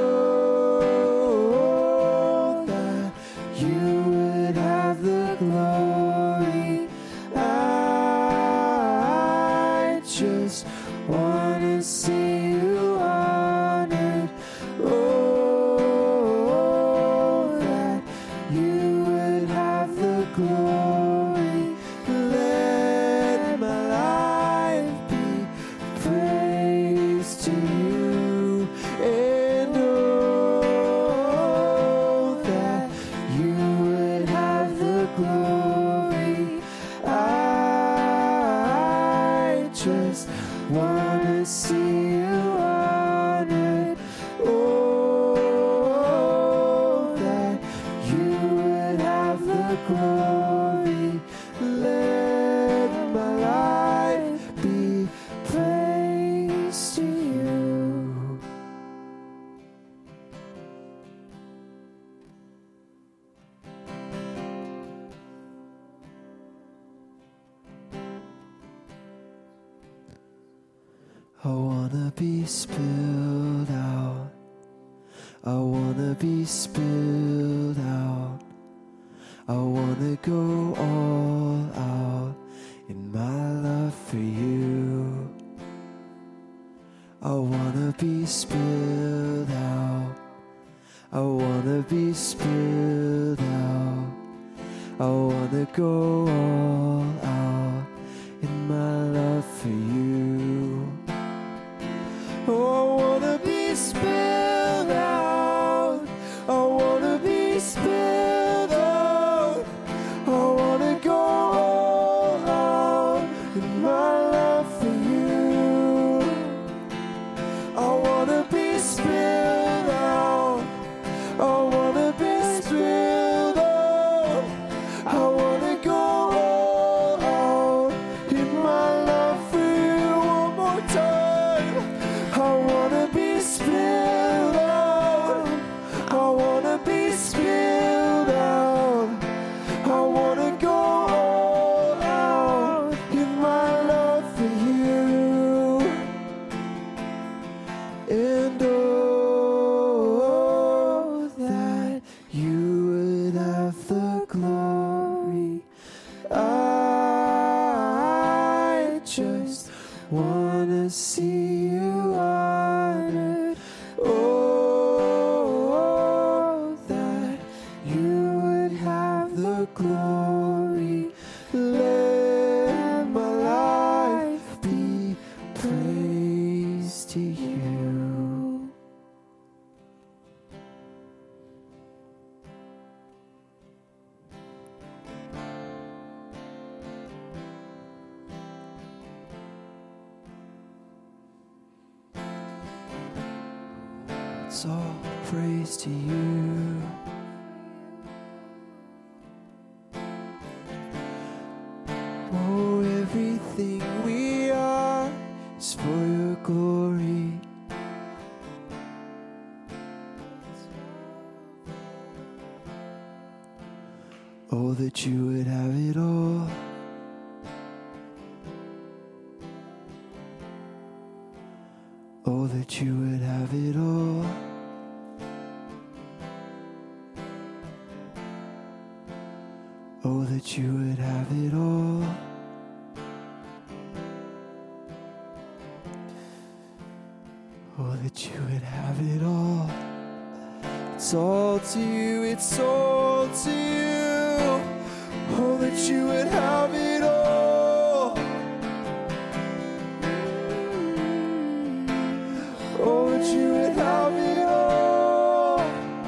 oh, that you would have the glory. I just want to see you honored. Oh, that you would have the glory. Let my life be praise to you. And oh, that you would have the glory. I just want to see you honored. Oh, that you would have the glory. Let my life be praise to you. I wanna be spilled out. I wanna be spilled out. I wanna go all out in my love for you. I wanna be spilled out. I wanna be spilled out. I wanna go all out in my love for you. Oh, I wanna be spilled out. I wanna be spilled out. I wanna go all out in my love for you. I wanna be spilled out. I wanna be spilled out. I wanna go all out in my love for you. One more time. I wanna be spilled out. I wanna be spilled out. I wanna go all out in my love for you. And oh, that you would have the glory. I just wanna see you honored. Oh, that you would have the glory. Let my life be praise to you. It's all praise to you. Oh, everything we are is for your glory. Oh, that you would have it all. Oh, that you would have it all. Oh, that you would have it all. Oh, that you would have it all. It's all to you, it's all to you. Oh, that you would have it all. Oh, that you would have it all.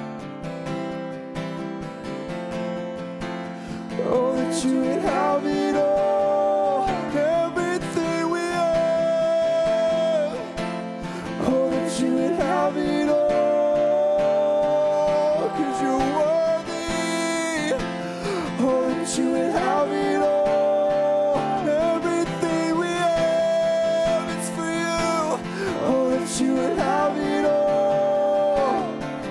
Oh, that you would have it all. Everything we have. Oh, that you would have it all. You would have it all. Everything we have, it's for you. Oh, that you would have it all.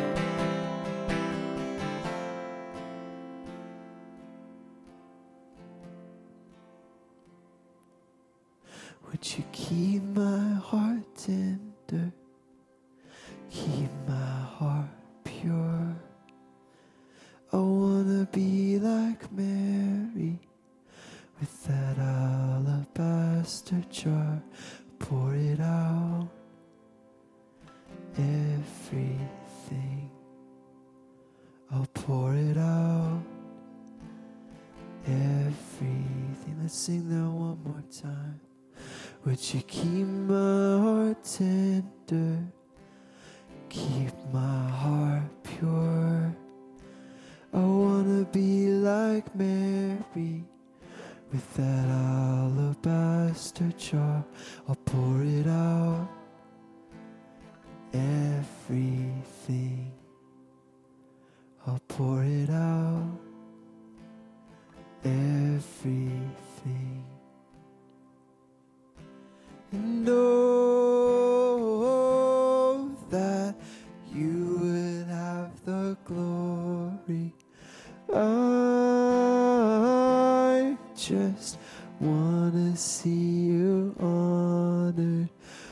Would you keep my heart tender? Keep my heart pure. I wanna be like Mary with that alabaster jar. Pour it out, everything. I'll pour it out, everything. Let's sing that one more time. Would you keep my heart tender? Keep my heart pure. I wanna be like Mary with that alabaster jar. I'll pour it out, everything. I'll pour it out, everything. And oh, that you would have the glory. I just wanna see you honored.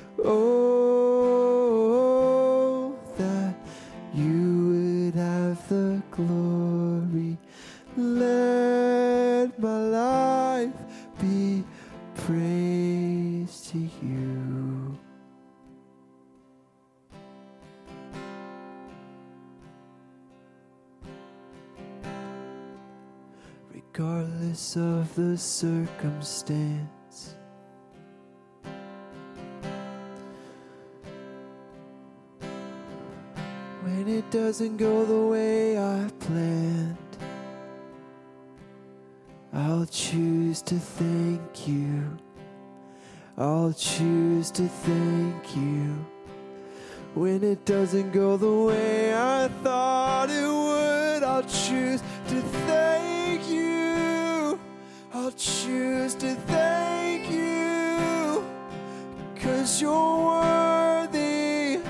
Oh, that you would have the glory. Let my life be praise to you. Regardless of the circumstance, when it doesn't go the way I planned, I'll choose to thank you. I'll choose to thank you. When it doesn't go the way I thought it would, I'll choose to thank you. I'll choose to thank you, 'cause you're worthy.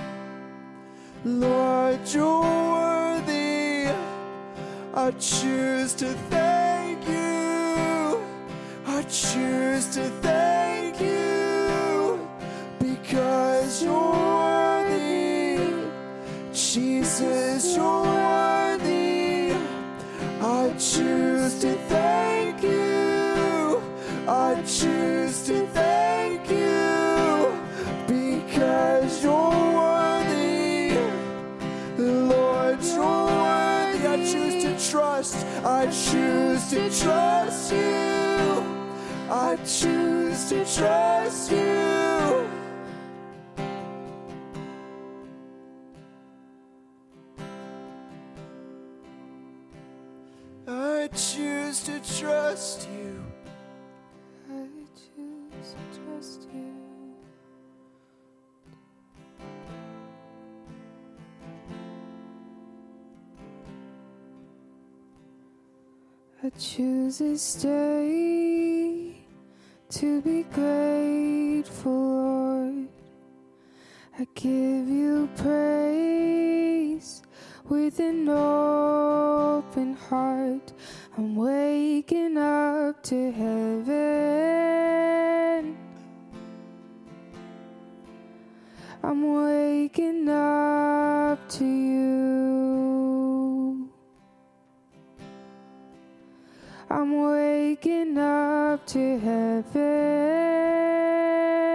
Lord, you're worthy. I choose to thank you. I choose to thank you, because you're worthy. Jesus, you're worthy. I choose to thank you. I choose to thank you, because you're worthy. Lord, you're worthy. I choose to trust. I choose to trust you. I choose to trust you. I choose to trust you. I choose to trust you. I choose this day to be grateful, Lord. I give you praise with an open heart. I'm waking up to heaven. I'm waking up to you. I'm waking up to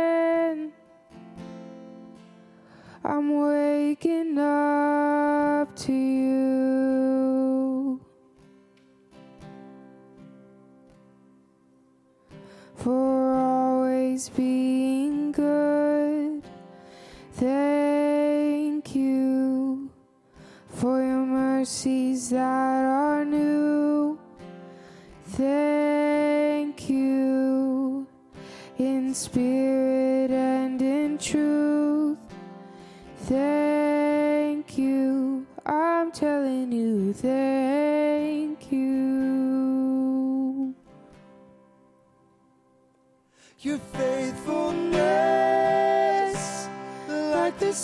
heaven. I'm waking up to you for always being good. Thank you for your mercies that are new. Thank you in spirit and in truth. Thank you, I'm telling you, thank you. Your faithfulness, like the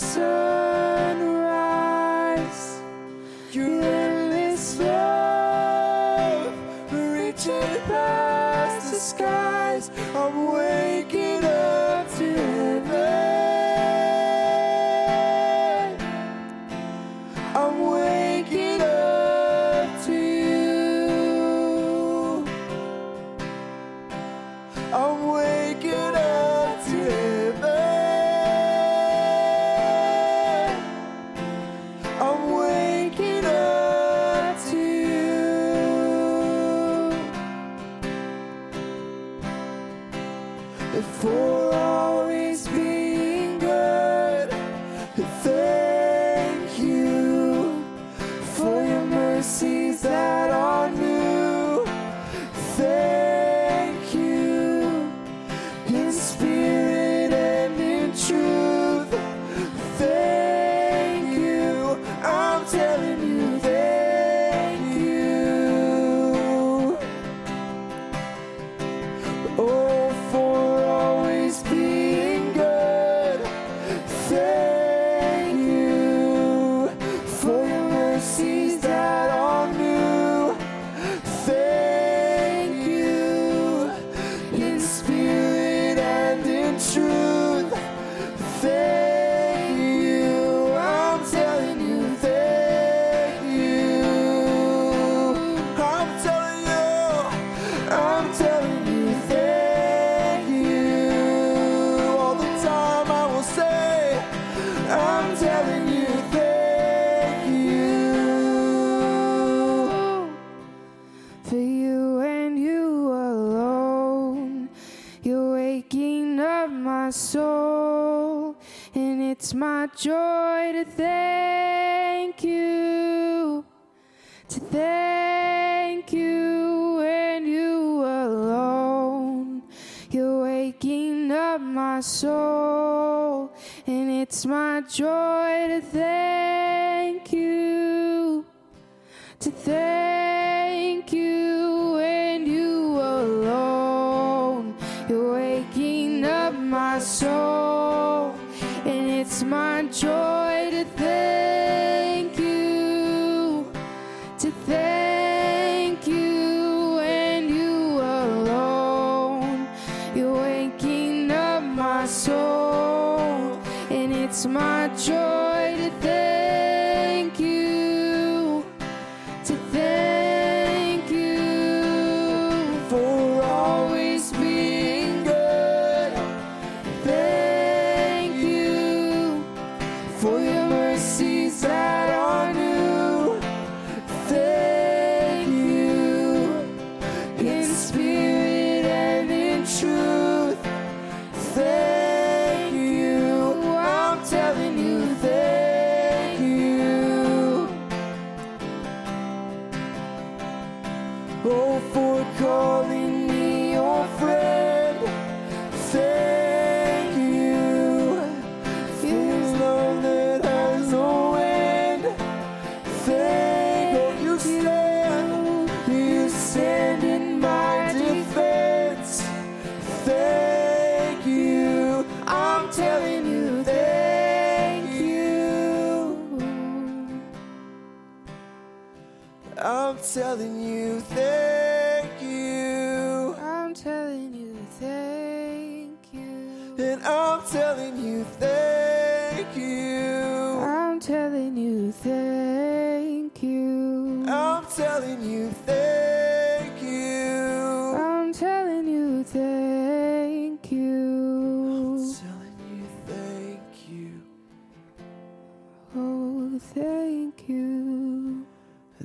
sunrise, your endless love, reaching past the skies. I'm waking up to heaven. I'm waking up to you. I'm waking up to heaven. I'm waking up to you. For always being good. Thank you for your mercies that are new. Thank you in spirit and in truth. Thank you, I'm telling you, thank you. Oh, for always being good. Thank you for your mercies that are new. Thank you in spirit and in truth. Thank you, I'm telling you, thank you. I'm telling you, I'm telling you, thank you. All the time I will say, I'm telling you, thank you. For you and you alone, you're waking up my soul, and it's my joy to thank you, to thank you and you alone. You're waking up my soul, and it's my joy to thank you, to thank you and you alone. You're waking up my soul, and it's my joy to thank you, to thank you and you alone. You're waking up my soul, and it's my joy to thank you, to thank you for always being good. Thank you for your mercies that are new. Thank you in spirit and in truth. Thank you, I'm telling you, thank you. Oh, for calling me your friend. Thank you. There's love that has no end. Thank you. You stand, you stand in my defense. Thank you. I'm telling you, thank you. I'm telling you, thank you. I'm telling you, thank you. And I'm telling you, thank you. I'm telling you, thank you. I'm telling you, thank you. I'm telling you, thank you. I'm telling you, thank you. Oh, thank you.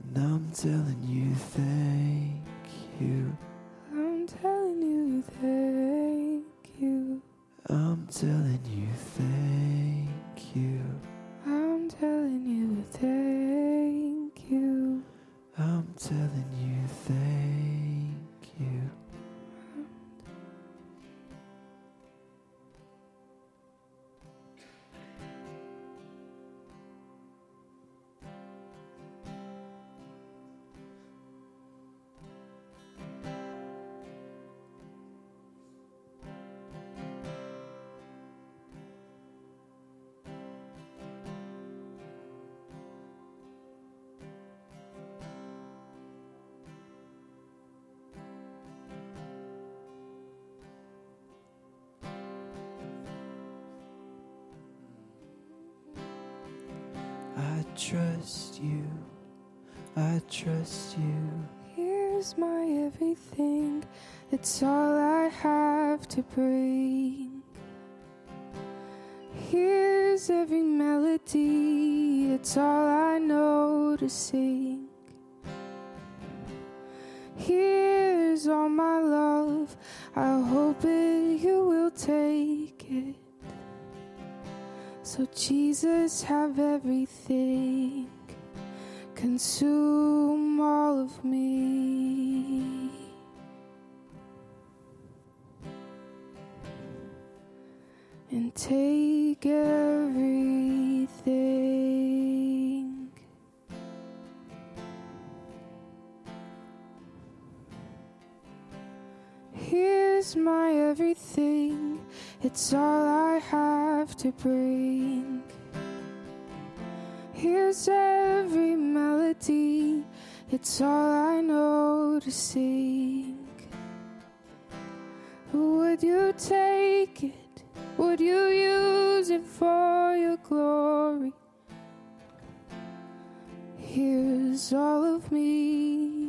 And I'm telling you thank you. I'm telling you thank you. I'm telling you thank you. I'm telling you thank you. I'm telling you thank you. I trust you. I trust you. Here's my everything. It's all I have to bring. Here's every melody. It's all I know to sing. Here's all my love. I hope it you will take it. So Jesus, have everything. Consume all of me. And take everything. Here's my everything. It's all I have to bring. Here's every melody. It's all I know to sing. Would you take it? Would you use it for your glory? Here's all of me.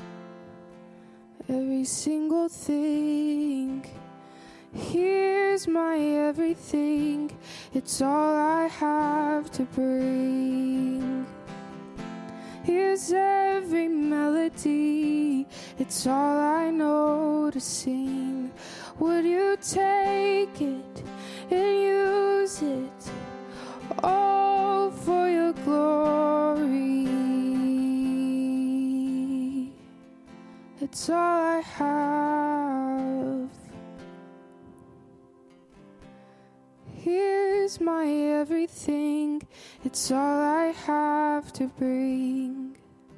Every single thing. Here's my everything. It's all I have to bring. Here's every melody. It's all I know to sing. Would you take it and use it all for your glory? It's all I have. Here's my everything. It's all I have to bring.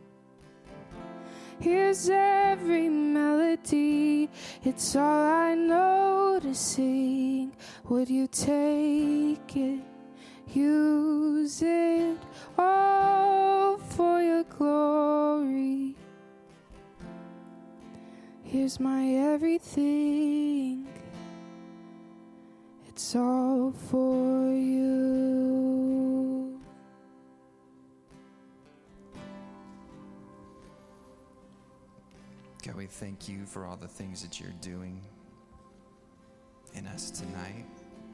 Here's every melody. It's all I know to sing. Would you take it, use it all for your glory? Here's my everything. It's all for you. God, we thank you for all the things that you're doing in us tonight.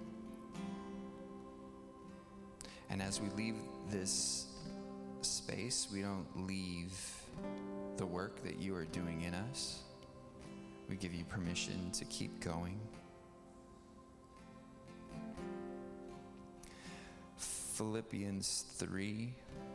And as we leave this space, we don't leave the work that you are doing in us. We give you permission to keep going. Philippians three,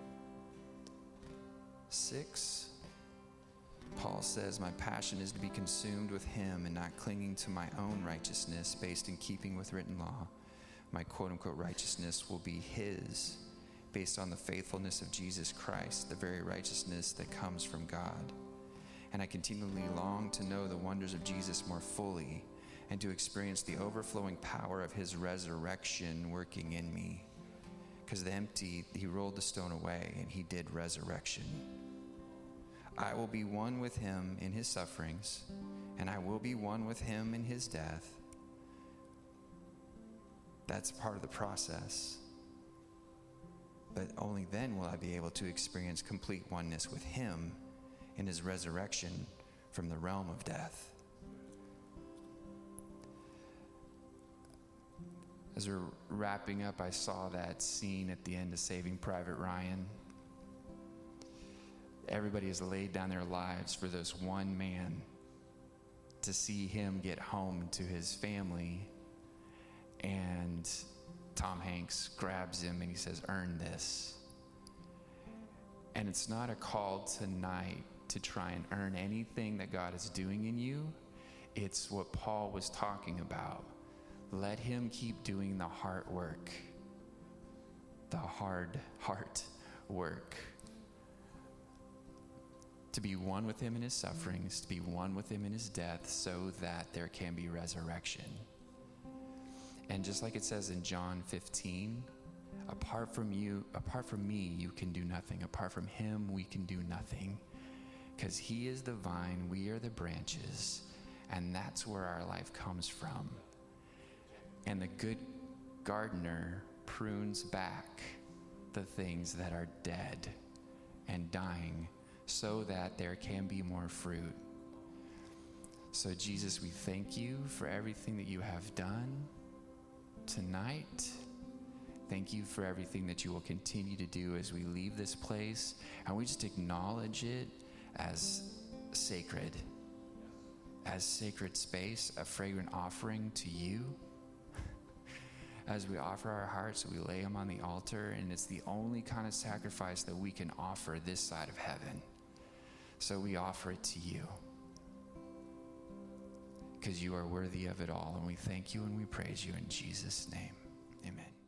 six. Paul says, my passion is to be consumed with him and not clinging to my own righteousness based in keeping with written law. My quote-unquote righteousness will be his based on the faithfulness of Jesus Christ, the very righteousness that comes from God. And I continually long to know the wonders of Jesus more fully and to experience the overflowing power of his resurrection working in me. Because the empty, he rolled the stone away and he did resurrection. I will be one with him in his sufferings, and I will be one with him in his death. That's part of the process. But only then will I be able to experience complete oneness with him in his resurrection from the realm of death. As we're wrapping up, I saw that scene at the end of Saving Private Ryan. everybody has laid down their lives for this one man, to see him get home to his family. And Tom Hanks grabs him and he says, earn this. And it's not a call tonight to try and earn anything that God is doing in you. It's what Paul was talking about. Let him keep doing the heart work, the hard heart work. To be one with him in his sufferings, to be one with him in his death, so that there can be resurrection. And just like it says in John fifteen, apart from you, apart from me, you can do nothing. Apart from him, we can do nothing. Because he is the vine, we are the branches, and that's where our life comes from. And the good gardener prunes back the things that are dead and dying, so that there can be more fruit. So Jesus, we thank you for everything that you have done tonight. Thank you for everything that you will continue to do as we leave this place, and we just acknowledge it as sacred, as sacred space, a fragrant offering to you. As we offer our hearts, we lay them on the altar, and it's the only kind of sacrifice that we can offer this side of heaven. So we offer it to you, because you are worthy of it all, and we thank you and we praise you in Jesus' name. Amen.